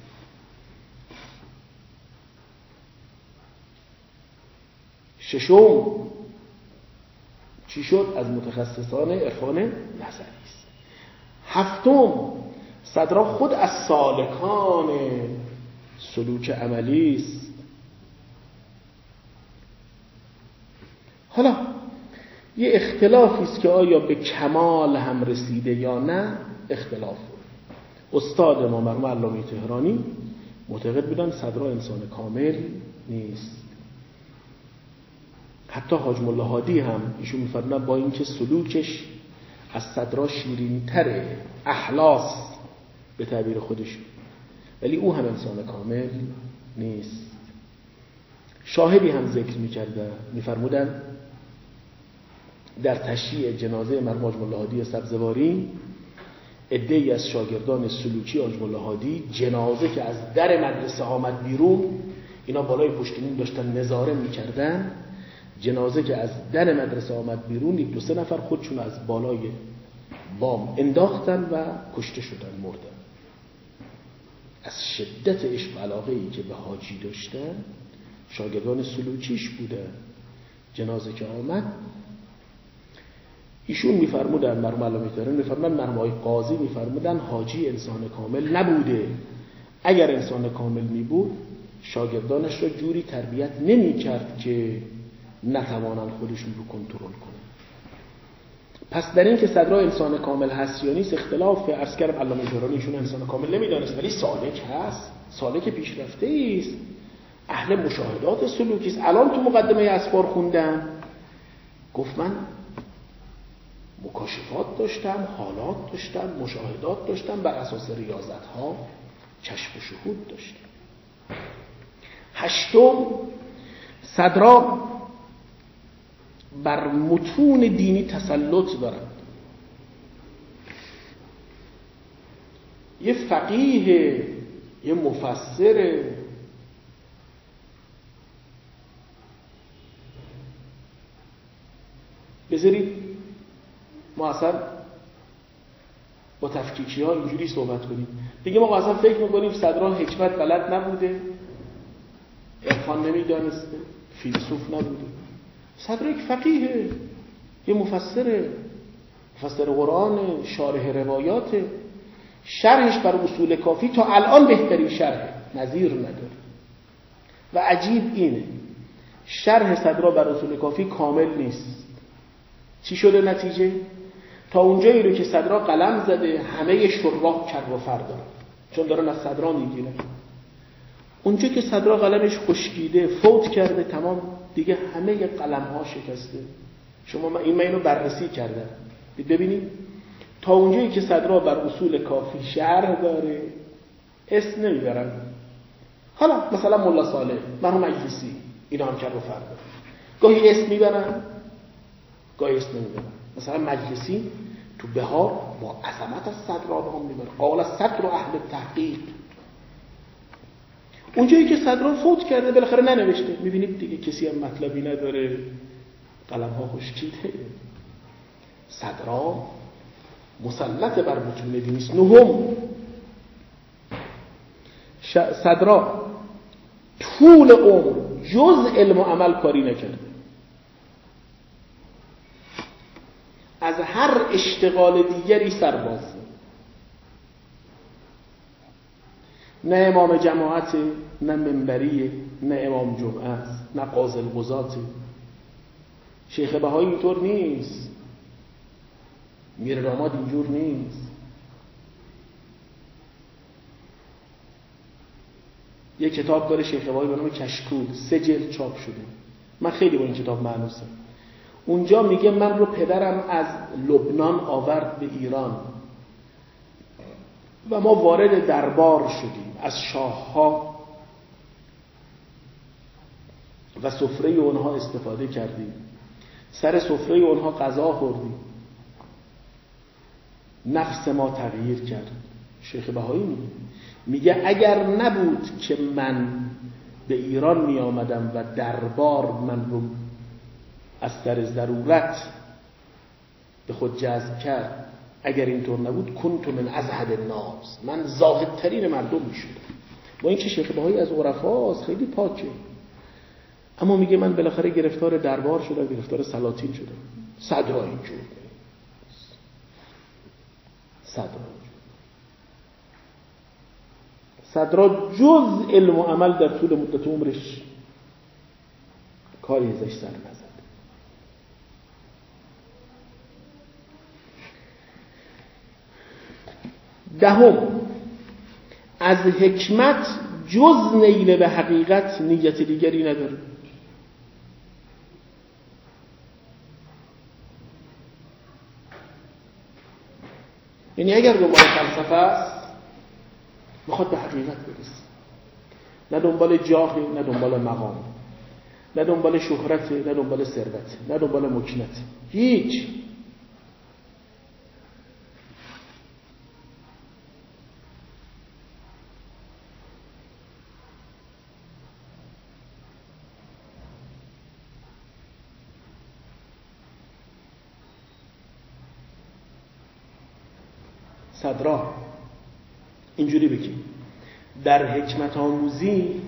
ششم چی شد؟ از متخصصان عرفان نظری است. هفتم، صدرا خود از سالکان سلوک عملی است. حالا یه اختلافی است که آیا به کمال هم رسیده یا نه، اختلاف. استاد ما مرحوم علامه تهرانی معتقد بودن صدرا انسان کامل نیست. حتی حاج ملا هادی هم ایشون می‌فرمایند با اینکه سلوکش از صدرا شیرین‌تره، اخلاص به تعبیر خودش، ولی او هم انسان کامل نیست. شاهدی هم ذکر می‌کردن، می‌فرمودن در تشییع جنازه مرحوم حاج ملا هادی سبزواری، عده‌ای از شاگردان سلوکی حاج ملا هادی، جنازه که از در مدرسه آمد بیرون، اینا بالای پشتمون داشتن نظاره می‌کردن، جنازه که از در مدرسه آمد بیرون، 1-2 نفر خودشون از بالای بام انداختن و کشته شدن، مردن. از شدت عشق و علاقه‌ای که به حاجی داشتن، شاگردان سلوکیش بودن. جنازه که آمد، ایشون میفرمودن، مرحوم علامه تهرانی میفرمودن، مرحوم آقای قاضی میفرمودن حاجی انسان کامل نبوده. اگر انسان کامل میبود شاگردانش را جوری تربیت نمیکرد که نتوانن خودشون رو کنترل کنن. پس در این که صدرا انسان کامل هست یا نیست اختلاف. عرض کردم علامه تهرانی ایشون انسان کامل نمیدانست، ولی سالک هست، سالک پیشرفته است، اهل مشاهدات سلوکی است. الان تو مقدمه اسفار خوندم، گفت من مکاشفات داشتم، حالات داشتم، مشاهدات داشتم، بر اساس ریاضت ها کشف و شهود داشتم. هشتم، صدرا بر متون دینی تسلط دارند. یه فقیه، یه مفسر، بذارید ما اصلا با تفکیکی ها اینجوری صحبت کنیم. دیگه ما اصلا فکر میکنیم صدرا حکمت بلد نبوده، عرفان نمیدانسته، فیلسوف نبوده. صدرا یک فقیهه، یه مفسر قرآن، شارح روایاته. شرحش بر اصول کافی تا الان بهترین شرحه، نظیر نداره. و عجیب اینه شرح صدرا بر اصول کافی کامل نیست. چی شده نتیجه؟ تا اونجایی رو که صدرا قلم زده همه شراح کر و فر دارن، چون دارن از صدرا میگیرن. اونجا که صدرا قلمش خشکیده فوت کرده، تمام دیگه همه قلم ها شکسته. من اینو بررسی کردم، ببینید تا اونجایی که صدرا بر اصول کافی شرح داره اسم نمیبرن. حالا مثلا ملا صالح، مرحوم مجلسی، اینا هم کر و فر دارن، گاهی اسم میبرن گاهی اسم نمیبرن. مثلا مجلسی تو بهار با عظمت از صدرا نام میبره، قال صدر اهل تحقیق. اونجایی که صدرا فوت کرده بالاخره ننوشته. میبینید دیگه کسی هم مطلبی نداره، قلم ها خشکیده. صدرا مسلط بر متون دینیست. نهم، صدرا طول عمر جز علم و عمل کاری نکرده. از هر اشتغال دیگری سرباز، نه امام جماعت، نه منبریه، نه امام جمعه است، نه قاضی القضاته. شیخ بهایی اینطور نیست، میر داماد اینجور نیست. یه کتاب داره شیخ بهایی به نام کشکول، 3 جلد چاپ شده. من خیلی با این کتاب معنوسم. اونجا میگه من رو پدرم از لبنان آورد به ایران و ما وارد دربار شدیم، از شاه‌ها و سفره اونها استفاده کردیم، سر سفره اونها غذا خوردیم، نفس ما تغییر کرد. شیخ بهایی میگه اگر نبود که من به ایران می آمدم و دربار من رو از سر ضرورت به خود جذب کرد، اگر اینطور نبود کنت من ازهد الناس، من زاهدترین مردم می شدم. با اینکه شیخ بهایی از عرفاست، خیلی پاکه، اما میگه من بالاخره گرفتار دربار شدم، گرفتار سلاطین شدم. صدرا اینجور نیست. صدرا جز علم و عمل در طول مدت عمرش کاری ازش سر نزد. دهم، از حکمت جز نیل به حقیقت نیت دیگری نداره. یعنی اگر دنبال فلسفه است میخواد به حقیقت برسه، نه دنبال جاهی، نه دنبال مقام، نه دنبال شهرت، نه دنبال ثروت، نه دنبال مکنت، هیچ. صدرا اینجوری بگیم در حکمت آموزی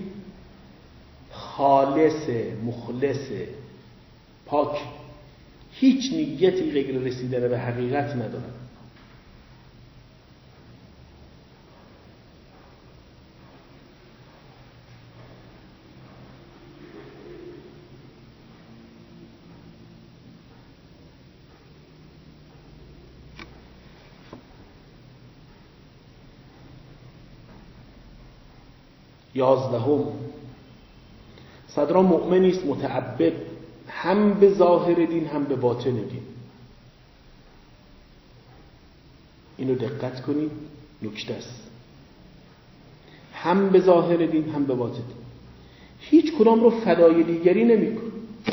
خالص، مخلص، پاک، هیچ نیتی غیر رسیدن به حقیقت نداره. یازدهم، صدرا مؤمنی است متعبد، هم به ظاهر دین هم به باطن دین. اینو دقت کنید، نکته است. هم به ظاهر دین هم به باطن دین، هیچ کدام رو فدای دیگری نمی‌کنه.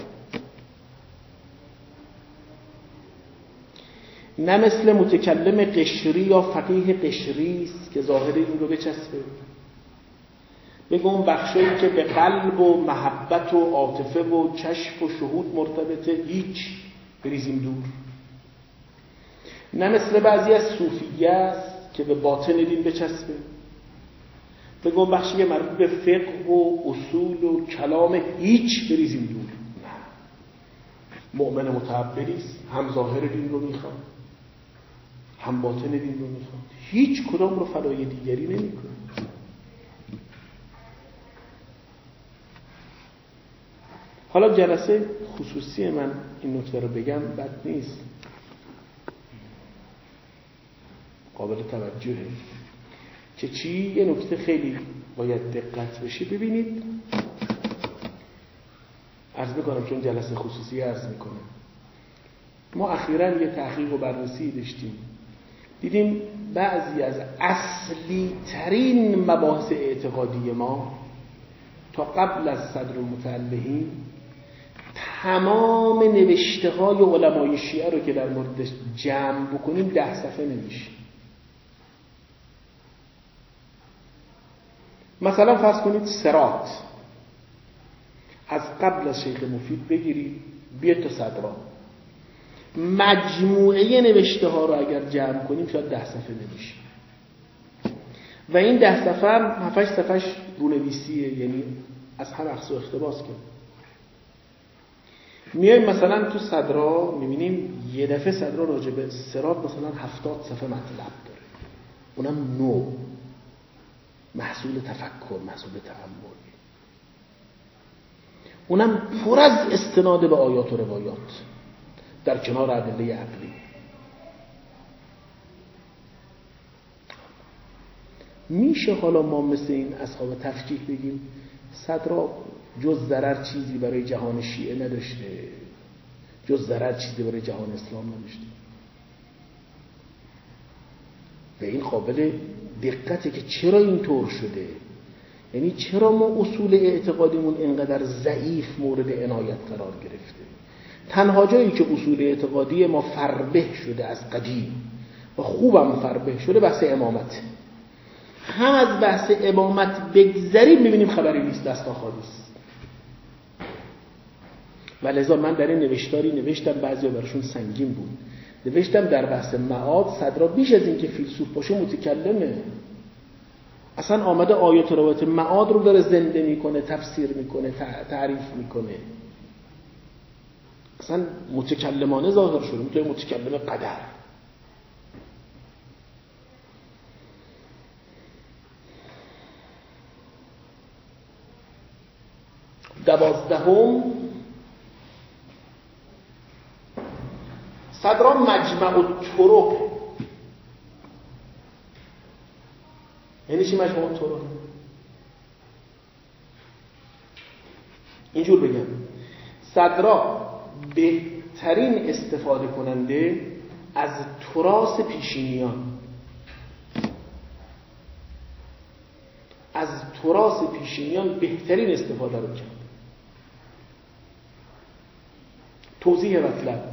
نه مثل متکلم قشری یا فقیه قشری است که ظاهر این رو بچسبه، بگو اون بخشایی که به قلب و محبت و عاطفه و کشف و شهود مرتبطه هیچ، بریزیم دور. نه مثل بعضی از صوفیه است که به باطن دین بچسبه، بگم بخشی که مربوط به فقه و اصول و کلام هیچ بریزیم دور. نه، مؤمن متعبدی است، هم ظاهر دین رو میخواد هم باطن دین رو میخواد، هیچ کدام رو فدای دیگری نمیکنه. حالا جلسه خصوصی من این نکته رو بگم بد نیست، قابل توجهه که چی؟ یه نکته خیلی باید دقت بشه. ببینید، عرض میکنم چون جلسه خصوصی عرض میکنم، ما اخیراً یه تحقیق و بررسی داشتیم، دیدیم بعضی از اصلی ترین مباحث اعتقادی ما تا قبل از صدر المتألهین، تمام نوشته های علمای شیعه رو که در موردش جمع بکنیم 10 صفحه نمیشه. مثلا فرض کنید صراط از قبل از شیخ مفید بگیرید بیاد تا صدرا، مجموعه نوشته ها رو اگر جمع کنیم شاید 10 صفحه نمیشه. و این 10 صفحه هم 7-8 صفحهش رونویسیه، یعنی از هر اخذ و اقتباس کرد. میایم مثلا تو صدرا میبینیم یه دفعه صدرا راجع به صراط مثلا 70 صفحه مطلب داره، اونم نو، محصول تفکر، محصول تأمل، اونم پر از استناد به آیات و روایات در کنار ادله عقلی. میشه حالا ما مثل این اصحاب تفکیک بگیم صدرا جز ضرر چیزی برای جهان شیعه نداشته، جز ضرر چیزی برای جهان اسلام نداشته؟ و این قابل دقته که چرا اینطور شده، یعنی چرا ما اصول اعتقادیمون اینقدر ضعیف مورد عنایت قرار گرفته. تنها جایی که اصول اعتقادی ما فربه شده از قدیم و خوبم فربه شده بحث امامت. هم از بحث امامت بگذریم میبینیم خبری نیست، دستا خالی است. و لذا من در این نوشتاری نوشتم، بعضی براشون سنگین بود، نوشتم در بحث معاد صدرا بیش از این که فیلسوف باشه متکلمه. اصلا آمده آیات و روایات معاد رو داره زنده میکنه، تفسیر میکنه، تعریف میکنه. اصلا متکلمانه ظاهر شده، میتونه متکلم قدر. دوازدهم، صدرا مجمع الطرق. یعنی چی مجمع الطرق؟ اینجور بگم، صدرا بهترین استفاده کننده از تراث پیشینیان، از تراث پیشینیان بهترین استفاده رو کرد. توضیح مطلب: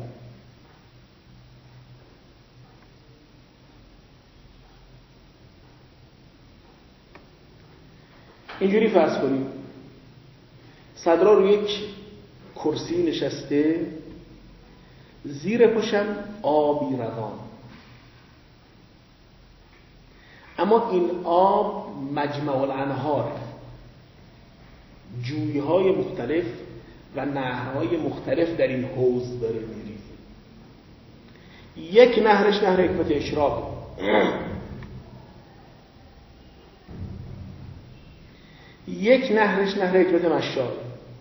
اینجوری فرض کنیم صدرا رو یک کرسی نشسته، زیر پاشم آبی روان، اما این آب مجمع الانهار، جویهای مختلف و نهرهای مختلف در این حوض داره میریزه. یک نهرش نهر حکمت اشراق، یک نهرش نهر حکمت مشال.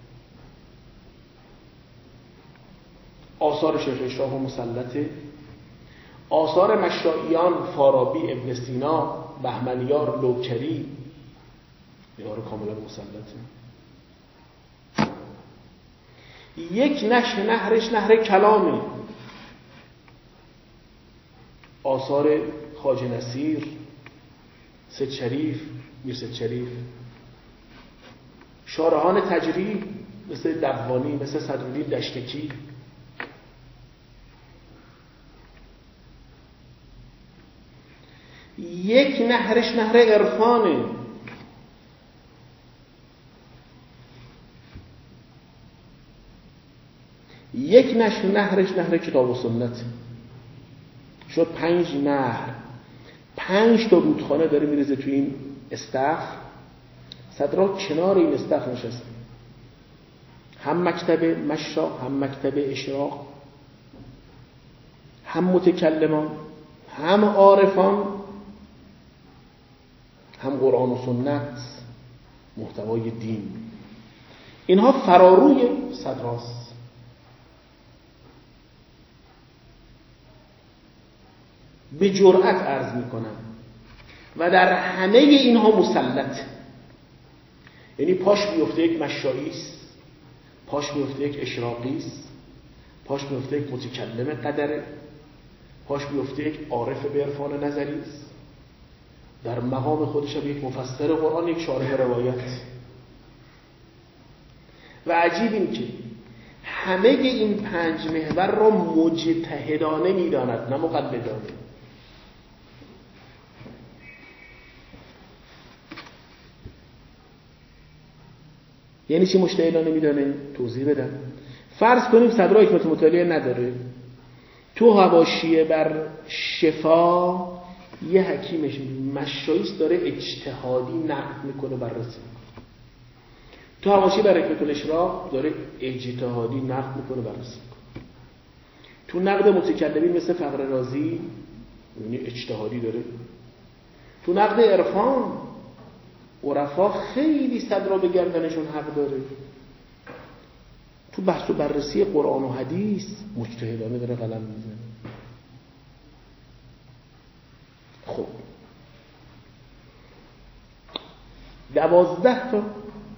آثار شیخ اشراق و مسلطه، آثار مشاییان فارابی، ابن سینا، بهمنیار، لوکری، اینا رو کاملا مسلطه. یک نهرش نهر کلامه، آثار خواجه نصیر، سید شریف، میر سید شریف، شارحان تجرید مثل دوانی، مثل صدرالدین دشتکی. یک نهرش نهر عرفانه، یک نهرش نهر کتاب و سنت. شد 5 نهر، 5 تا رودخانه داره میرزه تو این استخر صدرا کنار این استخر نشسته، هم مکتب مشا، هم مکتب اشراق، هم متکلمان، هم عارفان، هم قرآن و سنت، محتوای دین. اینها فراروی صدراست. به جرأت عرض میکنم و در همه اینها مسلط، یعنی پاش میفته یک مشاییست، پاش میفته یک اشراقیست، پاش میفته یک متکلم قدره، پاش میفته یک عارف به عرفان نظریست، در مقام خودش هم یک مفسر قرآن، یک شارح روایت. و عجیب این که همه این 5 محور را مجتهدانه میداند، نه مقلدانه. یعنی چی مجتهدانه میدانه؟ توضیح بدم. فرض کنیم صدرا حکمت مطالعه نداره، تو حواشیه بر شفا یه حکیمش مشایخ داره اجتهادی نقد میکنه، بررسی میکنه. تو حواشی بر حکمت الاشراق داره اجتهادی نقد میکنه، بررسی میکنه. تو نقد متکلمین مثل فخر رازی یعنی اجتهادی داره. تو نقد عرفان عرفا خیلی صدرا به گردنشون حق داره. تو بحث و بررسی قرآن و حدیث مجتهدانه داره قلم میزنه. خب 12 تا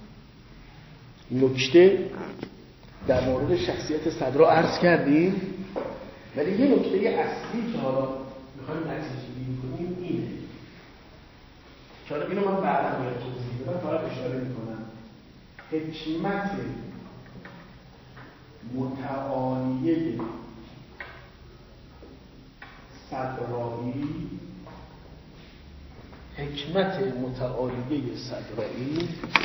نکته در مورد شخصیت صدرا عرض کردیم، ولی یه نکته اصلی که حالا میخوایم نتیجه‌گیری کنیم اینه که حالا اینو من بعدا باید توضیح بدم، فقط اشاره میکنم. حکمت متعالیه صدرایی، حکمت متعالیه صدرایی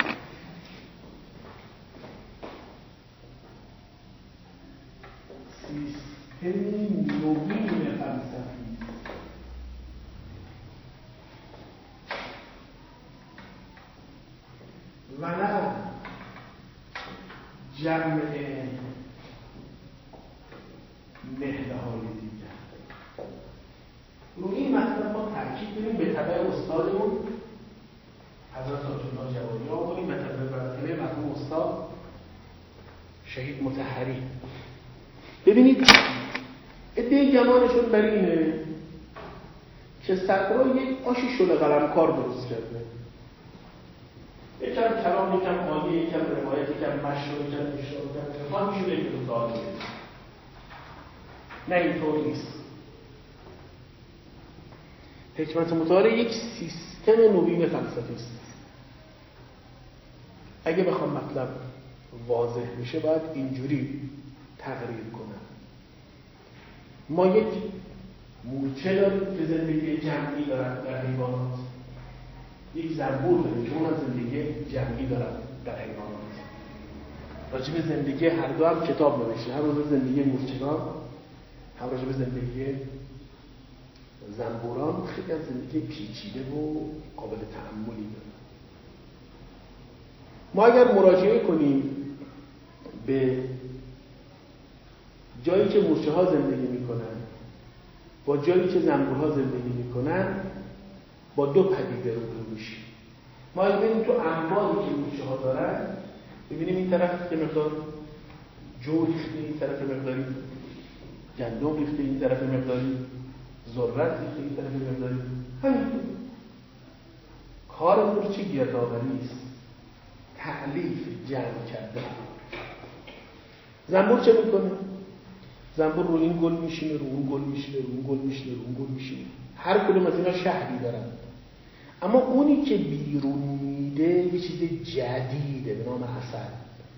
سیستم نوین فلسفی و نه جمع مهدهای دیگر. روی این مطلب ما تاکید کنیم به طبع استادمون حضرت آیت الله جوادی ها و این مطلب برطبع مرحوم استاد شهید مطهری. ببینید ادعای گمانشون بر اینه که صدرا یک آشی شله قلمکار درست کرده، یکم کلام، یکم عالی، یکم روایت، یکم مشهور، یکم اشاره، یکم عرفان میشه یک دو تا. نه اینطور نیست. حکمت مطالعه یک سیستم نوین فلسفی است. اگه بخوام مطلب واضح میشه باید اینجوری تقریر کنم. ما یک مورچه داریم که زندگی جمعی دارد در حیوانات، یک زنبور داریم که اون هم زندگی جمعی دارد در حیوانات. راجع به زندگی هر دو هم کتاب نوشته، هم راجع به زندگی مورچگان، هم راجع به زندگی زنبوران. خیلی از زندگی پیچیده و قابل تأملی داره. ما اگر مراجعه کنیم به جایی که مورچه ها زندگی میکنن با جایی که زنبورها زندگی میکنن، با دو پدیده روبرو میشیم. ما اگر ببینیم تو انباری که مورچه ها دارن، ببینیم این طرف که مقدار جو ریخته، این طرف مقداری گندم ریخته، این طرف مقداری ذرت ریخته، این طرف مقداری همین. کار مورچه گردآوری است، تألیف، جمع کرده. زنبور چه میکنه؟ زنبور رو این گل میشینه، رو اون گل میشینه، رو اون گل میشینه، رو اون گل میشینه. هر کدوم از اینا شهری دارن. اما اونی که بیرون میده یه چیز جدیده به نام عسل.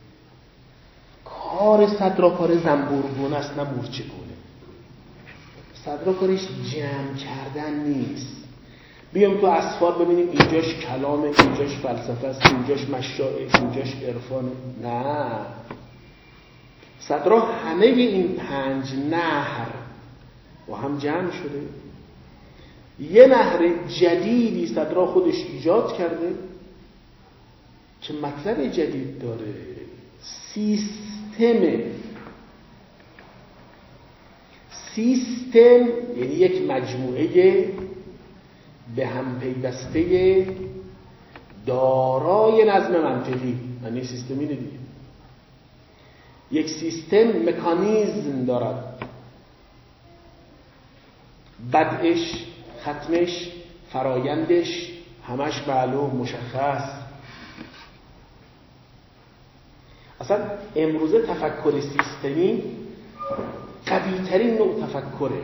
کار صدرا کار زنبورگونه است، نه مورچه‌گونه. صدرا کارش جمع کردن نیست. بیام تو اصفار ببینیم اینجاش کلامه، اینجاش فلسفه است، اینجاش مشاعر، اینجاش عرفانه. نه، صدرا همه این 5 نهر با هم جمع شده. یه نهر جدیدی صدرا خودش ایجاد کرده که مطلب جدید داره. سیستم یعنی یک مجموعه به هم پیوسته دارای نظم منطقی، یعنی سیستم اینه دیگه. یک سیستم مکانیزم دارد، بدءش، ختمش، فرایندش همش معلوم مشخص. اصلا امروزه تفکر سیستمی قوی ترین نوع تفکره.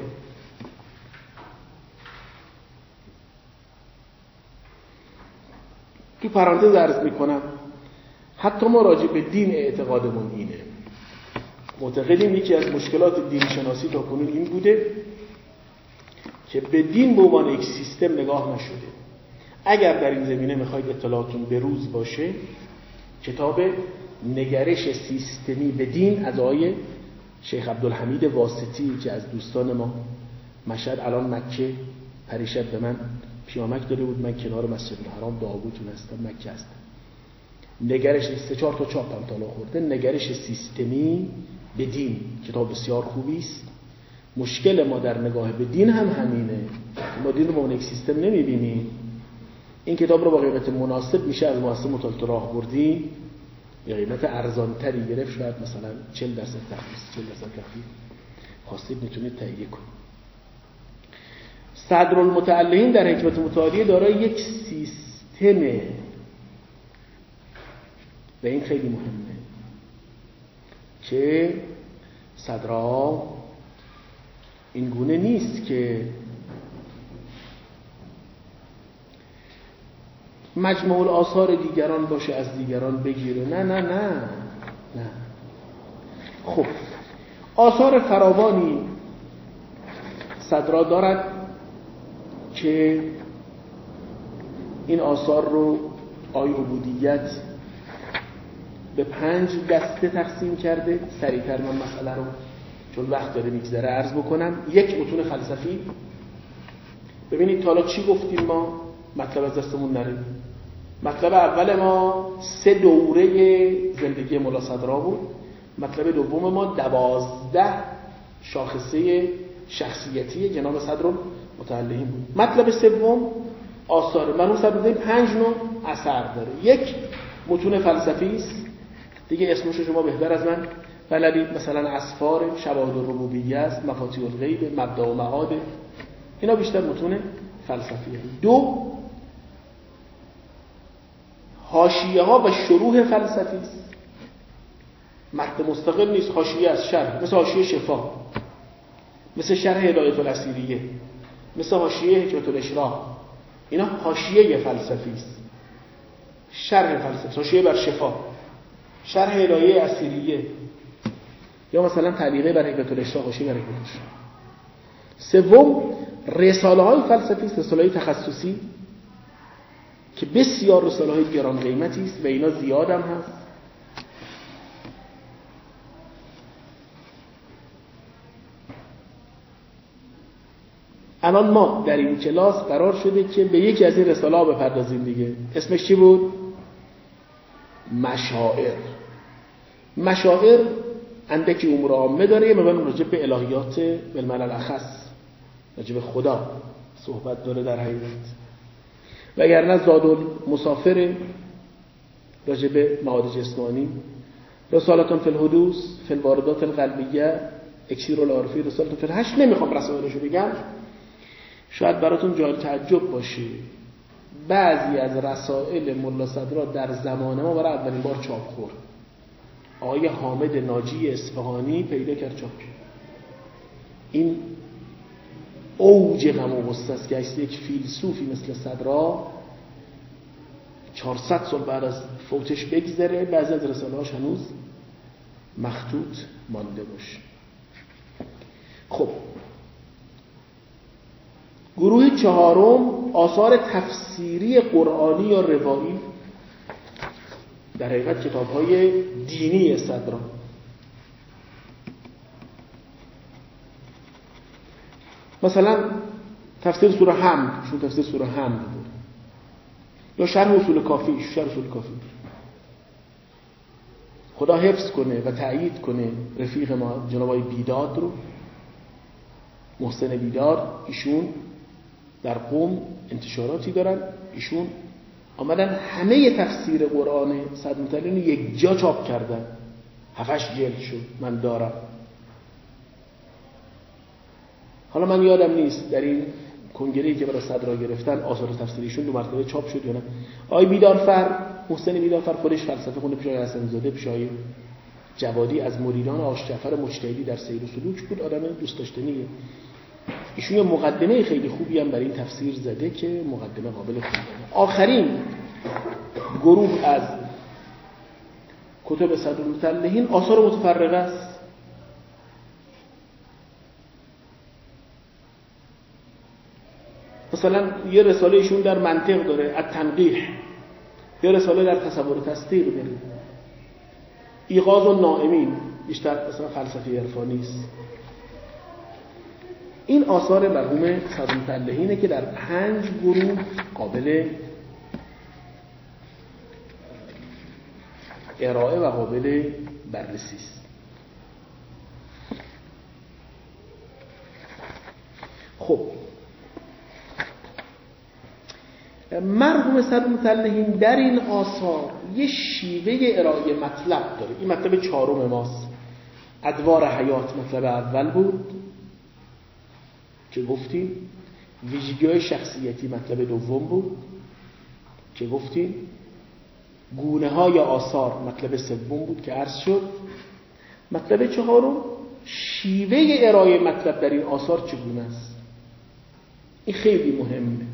تو پرانتز عرض میکنم حتی ما راجع به دین اعتقادمون اینه. معتقدیم یکی از مشکلات دین شناسی تا کنون این بوده که به دین به عنوان یک سیستم نگاه نشده. اگر در این زمینه میخواید اطلاعاتون به روز باشه، کتاب نگرش سیستمی به دین از آقای شیخ عبدالحمید واسطی که از دوستان ما مشهد الان مکه پریشب به من پیامک داده بود، من کنار مسجد الحرام دعاگوتون هستم، مکه هستم. نگرش 3-4 تا چاپم تا خورده، نگرش سیستمی به دین، کتاب بسیار خوبی است. مشکل ما در نگاه به دین هم همینه، ما دین رو با اون یک سیستم نمیبینیم. این کتاب رو با قیمت مناسب میشه از مؤسسه مطالعات راهبردی یا قیمت ارزانتری گرفت، شاید مثلا 40% تخفیف خواستید میتونید تهیه کنید. صدرالمتعلقین در حکمت متعالیه دارای یک سیستمه و این خیلی مهمه که صدرا این گونه نیست که مجموع الآثار دیگران باشه از دیگران بگیره. نه نه نه نه. خب آثار فراوانی صدرا دارد که این آثار رو آی عبودیت به 5 دسته تقسیم کرده. سریعتر من مسئله رو چون وقت داره میگذره عرض بکنم. 1 متون فلسفی. ببینید تا حالا چی گفتیم ما؟ مطلب از دستمون نره. مطلب اول ما 3 دوره زندگی مولا صدرا بود. مطلب دوم ما 12 شاخصه شخصیتی جناب صدرالمتعلقین بود. مطلب سوم آثار مرحوم صدرالمتعلقین 5 نوع اثر داره. 1 متون فلسفی است دیگه، اسمش شما بهتر از من بلدید، مثلا اسفار، شواهد الربوبیه است، مفاتیح الغیب، مبدأ و معاد، اینا بیشتر متون فلسفی هست. 2 حاشیه ها و شروح فلسفی است، متن مستقل نیست، حاشیه از شرح، مثل حاشیه شفا، مثل شرح هدایت الاسیریه، مثل حاشیه حکمت الاشراق. اینا حاشیه فلسفی است، شرح فلسفی، حاشیه بر شفا، شرح هدایت اسیریه، یا مثلا تعلیقه بر حکمت الاشراق، حاشیه بر حکمت الاشراق. 3 رساله های فلسفی است، رساله های تخصصی که بسیار رساله های گران قیمتی است و اینا زیاد هم هست. الان ما در این کلاس قرار شده که به یکی از این رساله ها بپردازیم دیگه. اسمش چی بود؟ مشاعر. مشاعر اندکی امور عامه داره، یه مبانی راجع به الهیات بالمعنی الاخص، راجع به خدا صحبت داره در حقیقت، وگرنه زادالمسافر راجع به معاد جسمانی، رسالتون فی الحدوث، فی الواردات القلبیه، اکسیر العارفی، رسالتون فی الحشر. نمیخوام رسائلشو بگم، شاید براتون جای تعجب باشه. بعضی از رسائل ملا صدرا در زمان ما برای اولین بار چاپ خورد. آقای حامد ناجی اصفهانی پیدا کرد چاپ کرد. این اوج غم و غصه است که یک فیلسوفی مثل صدرا 400 سال بعد از فوتش بگذره بعضی از رساله‌هاش هنوز مخطوط مانده باشه. خب گروه 4 آثار تفسیری قرآنی یا روایی، در حقیقت کتاب‌های دینی صدرا. مثلا تفسیر سوره حمد، چون تفسیر سوره حمد بود، یا شرح اصول کافی، شرح اصول کافی. خدا حفظ کنه و تأیید کنه رفیق ما جناب آقای بیداد رو، محسن بیداد. ایشون در قم انتشاراتی دارن، ایشون آمدن همه تفسیر قرآن صدر متعلین یک جا چاپ کردن، 7-8 جلد شد، من دارم. حالا من یادم نیست در این کنگره‌ای که برای صدرا گرفتن آثار تفسیریشون 2 مرتبه چاپ شد یا نه. آقای بیدارفر، محسن بیدارفر خودش فلسفه خونده پیش آقای حسن زاده، پیش آقای جوادی، از مریدان آش جعفر مجتهدی در سیر و سلوک بود، آدم دوست داشتنیه. ایشون یه مقدمه خیلی خوبی هم برای این تفسیر زده که مقدمه قابل خوندنه. آخرین گروه از کتب صدر المتلهین آثار متفرقه است. مثلا یه رساله ایشون در منطق داره، التنقیح، یه رساله در تصور و تصدیق داره، ایقاظ النائمین، بیشتر مثلا فلسفه عرفانی است. این آثار مرحوم صدر المتلهینه که در 5 گروه قابل ارائه و قابل بررسی است. خب مرحوم صدر المتلهین در این آثار یه شیوه ارائه مطلب داره. این مطلب 4 ماست. ادوار حیات مطلب اول بود که گفتیم، ویژگی‌های شخصیتی مطلب دوم بود که گفتیم، گونه‌های آثار مطلب سوم بود که عرض شد. مطلب 4 شیوه ارائه مطلب در این آثار چگونه است. این خیلی مهمه.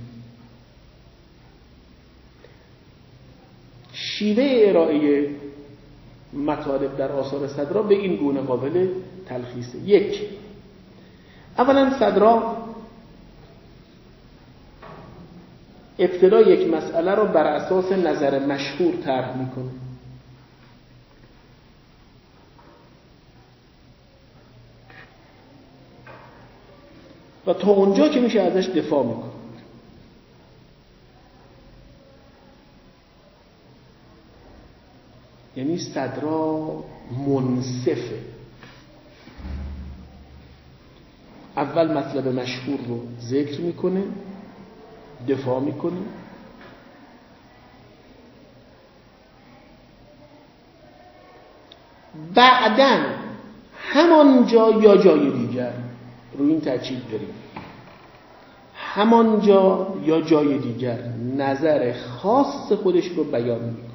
شیوه ارائه مطالب در آثار صدرا به این گونه قابل تلخیصه. 1. اولا صدرا ابتدا یک مسئله رو بر اساس نظر مشهور طرح میکنه. و تا اونجا که میشه ازش دفاع میکنه. یعنی صدرا منصفه. اول مطلب مشهور رو ذکر میکنه، دفاع میکنه، بعدن همانجا یا جای دیگر، روی این تاکید داریم، همانجا یا جای دیگر نظر خاص خودش رو بیان میکنه.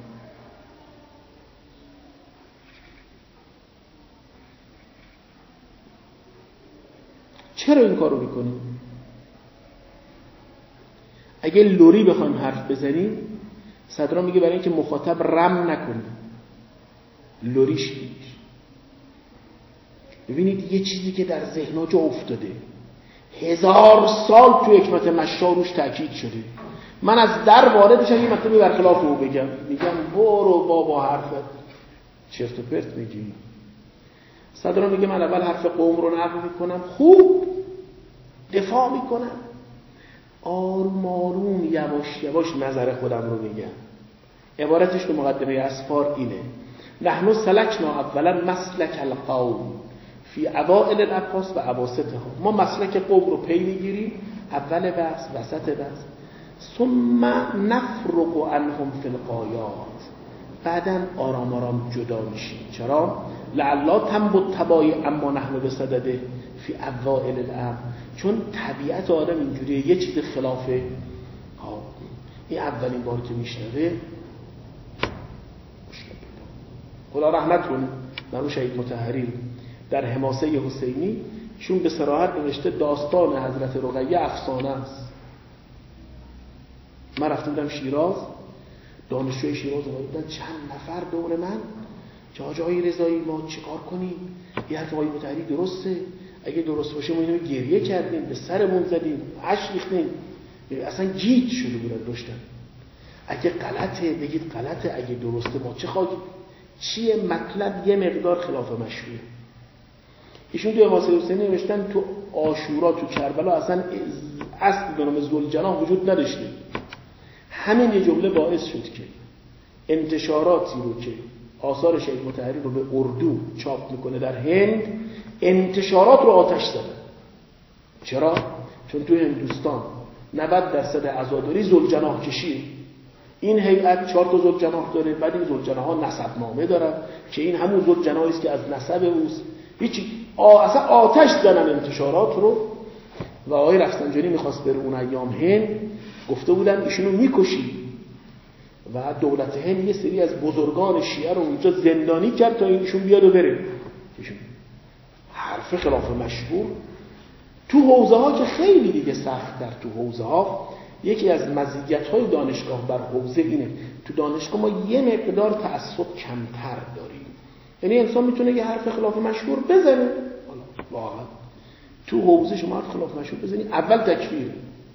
چرا این کارو میکنیم؟ اگه لوری بخوایم حرف بزنیم، صدرا میگه برای اینکه مخاطب رم نکنه، لوریش بگیر. ببینید یه چیزی که در ذهن‌ها جا افتاده، 1000 سال تو حکمت مشا روش تاکید شده، من از در وارد بشم یه مطلبی برخلاف او بگم، میگم برو بابا حرفت چرت و پرت میگی. صدرا میگه من اول حرف قوم رو نقل میکنم، خوب دفاع میکنم، آروم آروم یواش یواش نظر خودم رو میگم. عبارتش تو مقدمه اسفار اینه: نحن سلکنا اولا مسلک القوم فی اوائل الابحاث و اواسطها. ما مسلک قوم رو پی میگیریم، اول بحث، وسط بحث، ثم نفرق عنهم فی الغایات، بعداً آرام آرام جدا میشیم. چرا؟ لعلا تنبت تبایی اما نحن بصدده فی اوائل الامر، چون طبیعت آدم اینجوریه، یه چیز خلافه. این اولین بار که میشنوه مشکل پیدا. خدا رحمت کنه مرحوم شهید مطهری در حماسه حسینی چون به صراحت نوشته داستان حضرت رقیه افسانه است. من رفتم بودم شیراز، دانشجوی شیراز اومدن چند نفر دور من که حاج آقای رضایی ما چیکار کنیم؟ یه حرف آقای مطهری درسته؟ اگه درست باشه ما اینو گریه کردیم، به سرمون زدیم، اشک ریختیم، اصلا گیج شده بودن داشتن. اگه غلطه بگید غلطه، اگه درسته ما چه خواهیم؟ چیه مطلب؟ یه مقدار خلاف مشروعه. ایشون توی حماسه حسینی نوشتن تو عاشورا تو کربلا اصلا اصل به نام ذوالجناح وجود نداشته. همین یه جمله باعث شد که انتشاراتی رو که آثار شیخ مطهری رو به اردو چاپ میکنه در هند، انتشارات رو آتش زدن. چرا؟ چون تو هندوستان 90% عزاداری ذوالجناح کشیه. این هیئت 4 تا ذوالجناح داره، بعد این ذوالجناح‌ها نسبنامه دارن که این همون ذوالجناحی است که از نسب اوست. هیچی اصلا آتش زدن انتشارات رو. و آقای رفسنجانی میخواست بره اون ایام هند، گفته بودن ایشونو میکشی و دولت هند یه سری از بزرگان شیعه رو اونجا زندانی کرد تا ایشون بیاد و بره. ایشون حرف خلاف مشهور تو حوزه ها که خیلی دیگه سخت در تو حوزه ها. یکی از مزیت‌های دانشگاه بر حوزه اینه، تو دانشگاه ما یه مقدار تعصب کمتر داریم. یعنی انسان میتونه یه حرف خلاف مشهور بزنه، واقعا تو حوزه شما حرف خلاف مشهور بزنی اول تکفیر.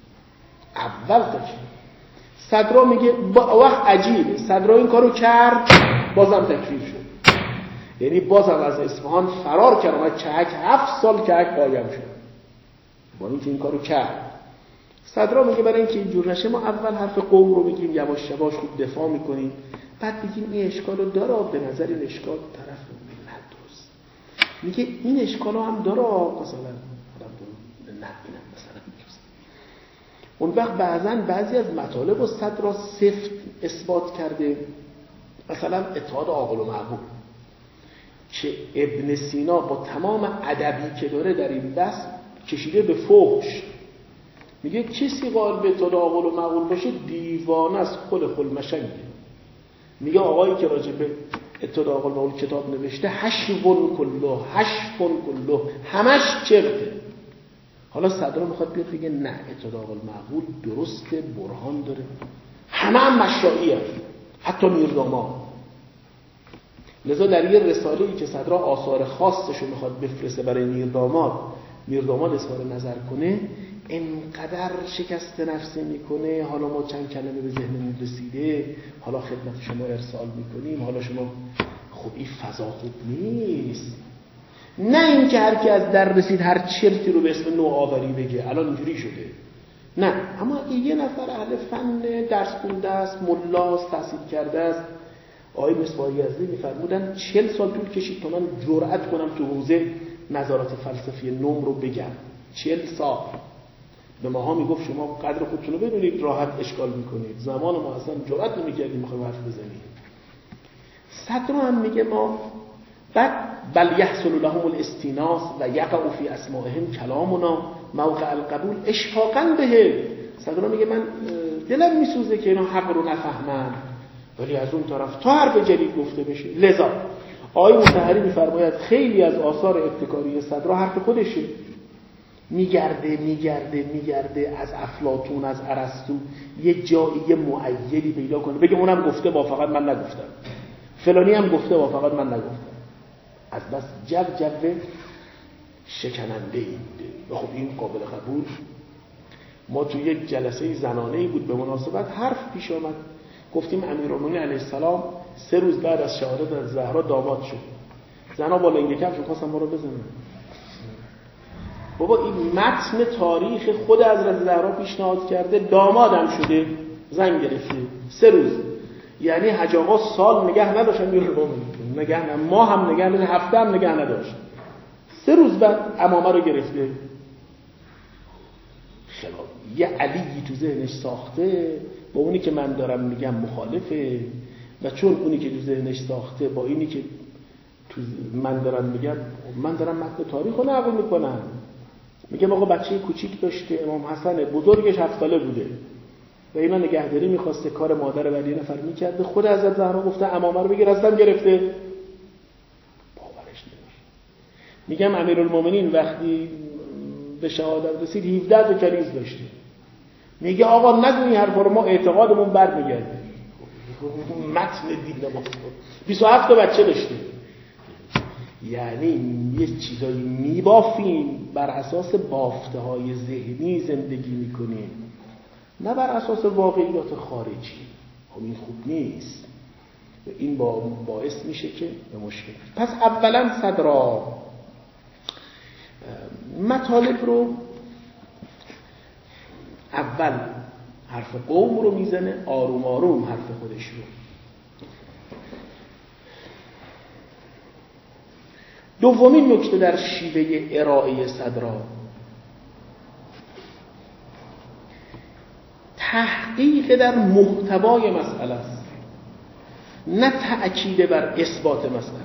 صدرا میگه وقت عجیبه، صدرا این کارو کرد بازم تکفیر شد. یعنی بازم از اصفهان فرار کرد، اومد چهک 7 سال چهک قایم شد با اینکه این کارو کرد. صدرا میگه برای اینکه اینجور نشه ما اول حرف قوم رو بگیم، یواش یواش خوب دفاع میکنیم، بعد بگیم این اشکال رو داره، به نظر این اشکال طرف ملت درست میگه این اشکال هم داره، مثلا نه اینم مثلا درست. اون وقت بعضی از مطالب رو صدرا سفت اثبات کرده، مثلا اتحاد عاقل و معقول که ابن سینا با تمام ادبی که داره در این بحث کشیده به فحش. میگه کسی قائل به اتحاد عاقل و معقول باشه دیوانه است، خل مشنگه. میگه آقایی که راجع به اتحاد عاقل و معقول کتاب نوشته حشفون کله همش چرته. حالا صدرا میخواد بیاد بگه نه اتحاد عاقل و معقول درسته، برهان داره، همه مشروعی هست، حتی میرداماد. لذا در یه رساله‌ای که صدرا آثار خاصش رو میخواد بفرسته برای میرداماد اظهار نظر کنه، انقدر شکست نفسی میکنه، حالا ما چند کلمه به ذهنمون رسیده، حالا خدمت شما ارسال میکنیم، حالا شما خب این فضا خوب نیست. نه این که هر کی از در رسید هر چرتی رو به اسم نوآوری بگه، الان اینجوری شده. نه، اما یه نفر اهل فن درس خونده است، ملاست، تحصیل کرده است. آقای مصباح یزدی میفرمودن 40 سال طول کشید تا من جرأت کنم تو حوزه نظرات فلسفی نوم رو بگم. 40 سال. به ماها میگفت شما قدر خودتون رو بدونید، راحت اشکال میکنید. زمان ما اصلا جرأت نمیکردیم میخوایم حرف بزنیم. صدرا هم میگه ما بعد بل یحصل لهم الاستیناس و یقع فی اسمائهم کلامنا موقع القبول اشفاقا به. صدرا میگه من دلم میسوزه که اینا حق رو نفهمن، ولی از اون طرف تا حرف جدید گفته بشه. لذا آقای مطهری میفرماید خیلی از آثار ابتکاری صدرا حرف خودشه، میگرده از افلاطون، از ارسطو یه جایی معیدی پیدا کنه بگه اونم گفته با فقط من نگفتم، فلانی هم گفته با فقط من نگفتم. از بس جو شکننده ای بوده و خب این قابل قبول. ما تو یک جلسه زنانه‌ای بود به مناسبت حرف پیش آمد، گفتیم امیرالمومنین علیه السلام 3 روز بعد از شهادت از زهرا داماد شد. زنا با لنگه کفش خواستن ما رو بزنن. بابا این متن تاریخ خود حضرت زهرا پیشنهاد کرده، دامادم شده، زن گرفته 3 روز. یعنی حاج آقا سال نگه نداشت امیرالمومنین، نگه نه، ما هم نگه نداشت، هفته هم نگه نداشت. 3 روز بعد عمامه رو گرفته. خلاف یه علی تو ذهنش ساخته با اونی که من دارم میگم مخالفه، و چون اونی که تو ذهنش ساخته با اینی که تو من دارم میگم، من دارم متن تاریخ رو نقل میکنم. میگم آقا بچه کوچیک داشته، امام حسن بزرگش 7 ساله بوده و اینا نگهداری میخواسته، کار مادر ولی نفر میکرده. خود حضرت زهرا گفته عمامه رو بگیر، اصلا گرفته. باورش نمیشه. میگم امیرالمومنین وقتی به شهادت رسید 17 تا کنیز داشته. میگه آقا نگو این حرفا رو، ما اعتقادمون برمیگرده. متن دین ما 27 تا بچه داشته. یعنی یه چیزایی میبافیم بر اساس بافته‌های ذهنی زندگی میکنیم، نه بر اساس واقعیات خارجی. خب این خوب نیست و این باعث میشه که به مشکل. پس اولا صدرا مطالب رو اول حرف قوم رو میزنه، آروم آروم حرف خودش رو. دومین نکته در شیوه ارائه صدرا، تحقیق در محتوای مسئله است، نه تأکید بر اثبات مسئله.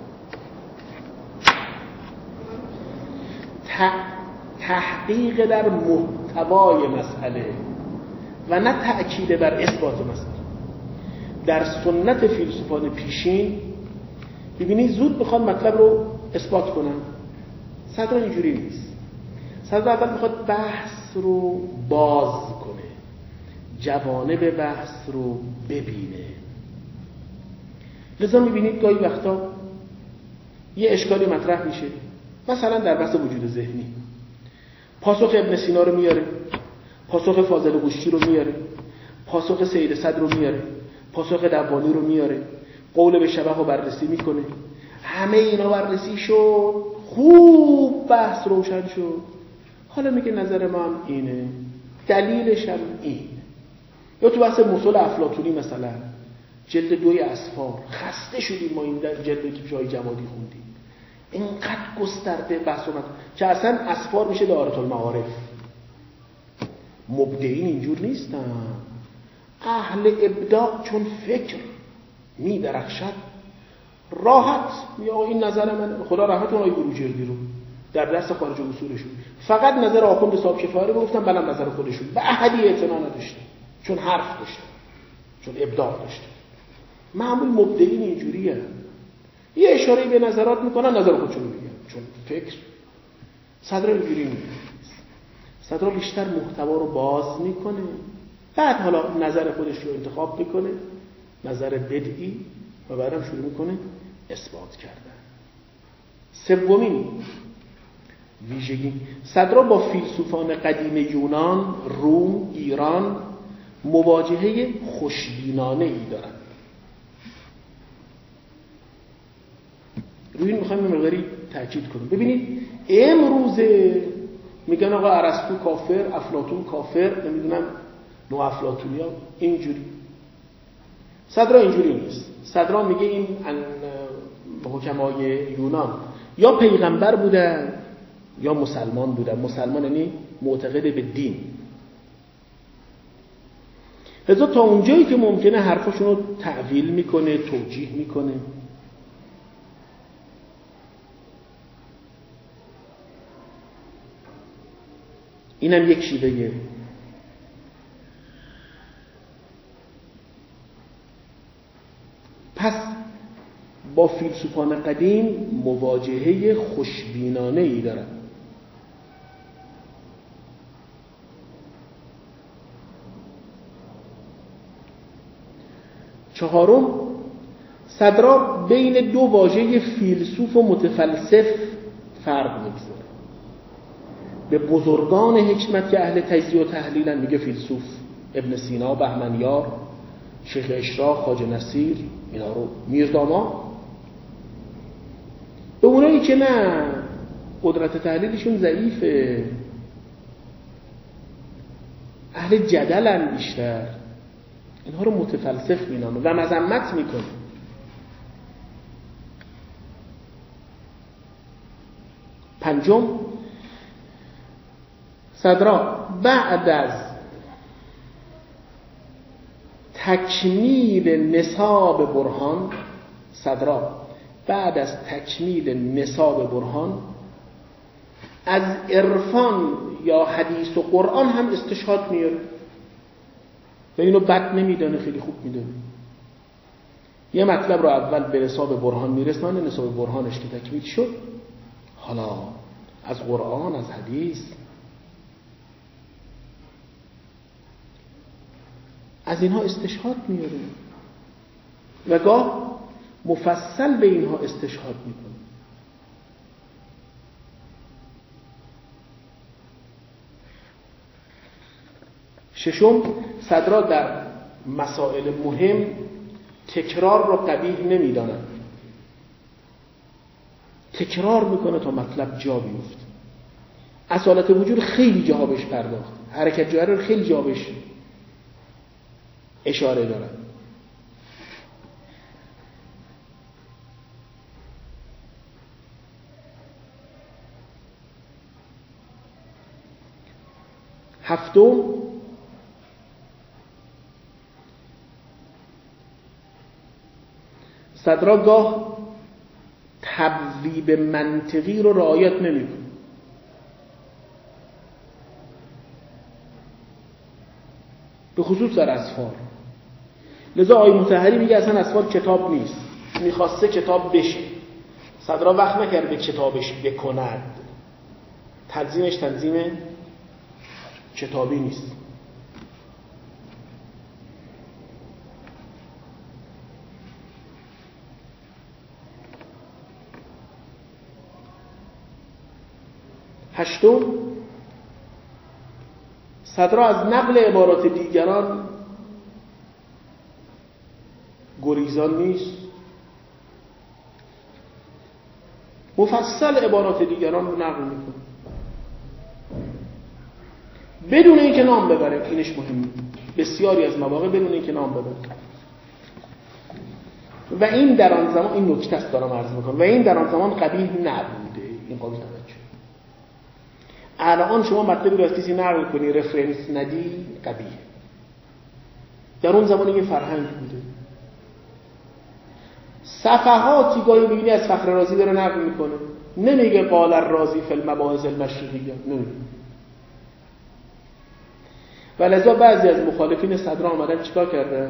تحقیق در محتوای مسئله و نه تأکید بر اثبات مسئله. در سنت فیلسوفان پیشین ببینید زود میخوان مطلب رو اثبات کنن. صدر اینجوری نیست. صدر اول میخواد بحث رو باز کنه، جوانب بحث رو ببینه. لذا میبینید گاهی وقتا یه اشکالی مطرح میشه، مثلا در بحث وجود ذهنی پاسخ ابن سینا رو میاره، پاسخ فاضل گوشتی رو میاره، پاسخ سید صدر رو میاره، پاسخ دوانی رو میاره، قول به شبه رو بررسی میکنه. همه اینا بررسی شد، خوب بحث روشن شد. حالا میگه نظر ما هم اینه، دلیلش هم اینه. یا تو بحث مصول افلاطونی مثلا جلد 2 اسفار، خسته شدیم ما این جلدی که جای جوادی خوندیم، اینقدر گسترده بحث اومد که اصلا اسفار میشه دائره المعارف. مبدعین اینجور نیستن. اهل ابداع چون فکر می درخشد راحت یا این نظر من، خدا رحمت اونای بروجردی رو در درس خارج اصولشون فقط نظر آخوند صاحب کفایه رو گفتم، بلند نظر خودشون به احدی اعتنا نداشتن، چون حرف داشتن، چون ابداع داشتن. معمول مبدعین اینجوریه، یه اشاره به نظرات میکنن، نظر خودشون میگن، چون فکر. صدر اینجوری نیست. صدر بیشتر محتوا رو باز میکنه، بعد حالا نظر خودش رو انتخاب میکنه، نظر بدعی، و بعدم شروع میکنه اثبات کردن. سومین ویژگی، صدرا با فیلسوفان قدیم یونان، روم، ایران مواجهه خوشبینانه ای دارند. روی این میخوایم مقداری تأکید کنیم. ببینید امروزه میگن آقا ارسطو کافر، افلاطون کافر، نمیدونم نو افلاطونیا اینجوری. صدرا اینجوری نیست. صدرا میگه این حکمای یونان یا پیغمبر بودن یا مسلمان بودن. مسلمان یعنی معتقد به دین. لذا تا اونجایی که ممکنه حرفاشون رو تعویل میکنه، توجیه میکنه. اینم یک شیوه. پس با فیلسوفان قدیم مواجهه خوشبینانه ای دارن. چهارم، صدرا بین دو واژه فیلسوف و متفلسف فرق می‌گذاره. به بزرگان حکمت که اهل تجزیه و تحلیلن میگه فیلسوف، ابن سینا، بهمنیار، شیخ اشراق، خواجه نصیر، اینا رو میرزاما. به اونایی که نه قدرت تحلیلشون ضعیفه، اهل جدلن بیشتر، اینها رو متفلسف مینامه و مذمت میکنه. پنجم، صدرا بعد از تکمیل نصاب برهان، صدرا بعد از تکمیل نصاب برهان از عرفان یا حدیث و قرآن هم استشهاد میاره و اینو بد نمیدانه، خیلی خوب میدانه. یه مطلب رو اول به نصاب برهان میرسانه، نصاب برهانش که تکمیل شد، حالا از قرآن، از حدیث، از اینها استشهاد میاره و گاه مفصل به اینها استشهاد میکنه. ششم، صدرا در مسائل مهم تکرار رو قبیح نمیدانن، تکرار میکنه تا مطلب جا بیفته. اصالت وجود خیلی جاها بهش پرداخت، حرکت جوهر رو خیلی جا بهش اشاره دارن. هفتم، صدرا گاه تبویب منطقی رو رعایت نمی‌کنه. به خصوص در اسفار. لذا آقای مطهری میگه اصلا اسفار کتاب نیست، میخواسته کتاب بشه، صدرا وقت نکرد به کتابش بکند، تنظیمش تنظیم کتابی نیست. هشتم، صدرا از نقل عبارات دیگران گریزان نیست، مفصل عبارات دیگران رو نقل میکنه بدون اینکه نام ببره. اینش مهمه، بسیاری از مواقع بدون اینکه نام ببره. و این در آن زمان، این نکته است دارم عرض میکنم، و این در آن زمان قبیح نبوده. این قابل توجه. الان شما مطلبی رو از کسی نقل کنی رفرنس ندی، قبیح. در اون زمان این فرهنگ بوده. صفحاتی گاهی می‌بینی از فخر رازی داره نقل میکنه، نمیگه قال الرازی فی المباحث المشرقیه، نمیگه. ولذا بعضی از مخالفین صدرا آمدن چیکار کردن؟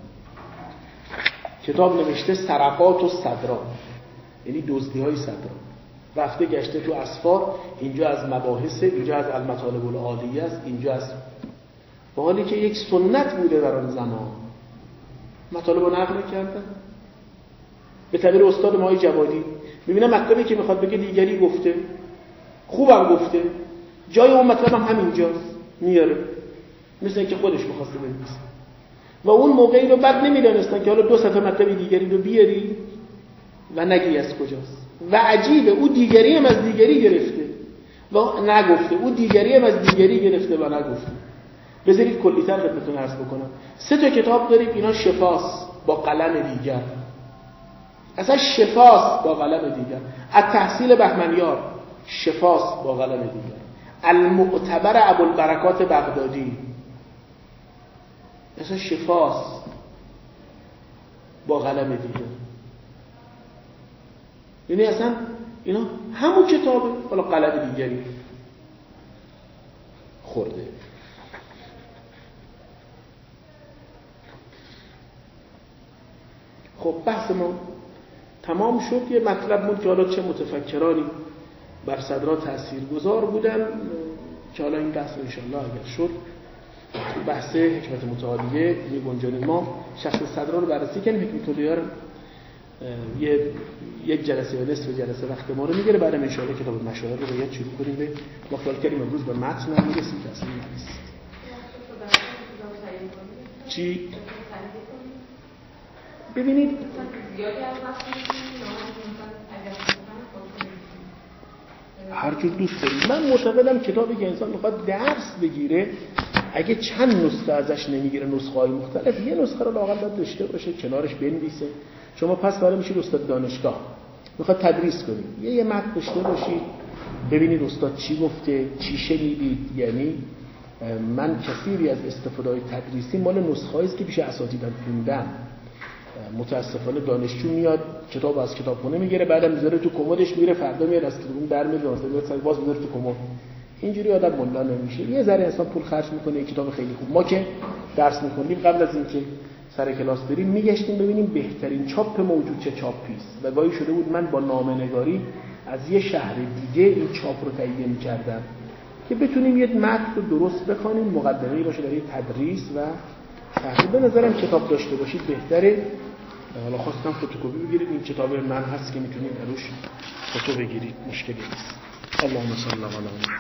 کتاب نوشته سرقات و صدرا، یعنی دزدی‌های صدرا. رفته گشته تو اسفار، اینجا از مباحث، اینجا از المطالب العالیه است، اینجا از، با حالی که یک سنت بوده در آن زمان. مطالب رو نقل کردن. به تعبیر استاد ما جوادی میبینه مطلبی که میخواد بگه دیگری گفته، خوبم گفته، جای اون مطلب هم همینجاست، میاره، مثل اینکه خودش میخواسته بنویسه. و اون موقعی رو بد نمیدونستن که حالا 2 صفحه مطلب دیگری رو بیاری و نگی از کجاست. و عجیبه او دیگری هم از دیگری گرفته و نگفته، او دیگری هم از دیگری گرفته و نگفته. بذارید کلی‌تر خدمتتون عرض بکنم. 3 کتاب داریم، اینا شفاست با قلم دیگر، اصلا شفاست با قلم دیگر. التحصیل بهمنیار شفاست با قلم دیگر. المعتبر ابوالبرکات بغدادی اصلا شفاست با قلم دیگر. یعنی اصلا اینا همون کتابه، حالا قلم دیگری خورده. خب بحث ما تمام شد. یه مطلب بود که حالا چه متفکرانی بر صدرا تاثیرگذار بودن، که حالا این بحث انشاءالله اگر شد بحث حکمت متعالیه میگنجانیم. ما شخص صدرا رو بررسی کنیم. حکمت متعالیه رو یک جلسه یا نصف جلسه وقت ما رو میگیره. بعدم انشاءالله کتاب مشاهیر رو باید شروع کنیم. به مخاطب کردیم امروز به متن هم میرسیم که اصلا نیست. چی؟ ببینید هر جور دوست دارید. من معتقدم کتابی که انسان میخواد درس بگیره اگه چند نسخه ازش نمیگیره، نسخه‌های مختلف، یه نسخه رو لااقل باید داشته باشه، کنارش بنویسه. شما پس برای میشید استاد دانشگاه، میخواد تدریس کنید، یه متن داشته باشید، ببینید استاد چی گفته، چی شنیدید. یعنی من کثیری از استفاده‌های تدریسی مال نسخه‌ای است که پیش اساتیدم خوندم. متاسفانه دانشجو میاد کتاب از کتابخونه میگیره، بعدم میذاره تو کمدش، میره فردا میاد از کتابخونه در میاد باز میذاره تو کمد. اینجوری آدم ملا نمیشه. یه ذره انسان پول خرج میکنه یه کتاب خیلی خوب. ما که درس میکنیم قبل از اینکه سر کلاس بریم میگشتیم ببینیم بهترین چاپ موجود چه چاپی است. و گاهی شده بود من با نامه‌نگاری از یه شهر دیگه این چاپ رو تهیه می‌کردم که بتونیم یه متن رو درست بخونیم، مقدمه‌ای باشه برای تدریس و تحقیق. به نظرم کتاب داشته باشید بهتره. حالا خواستم فتوکپی بگیرید، این کتاب من هست که میتونید دروش فتو بگیرید، مشکلی نیست. اللهم صل علی محمد.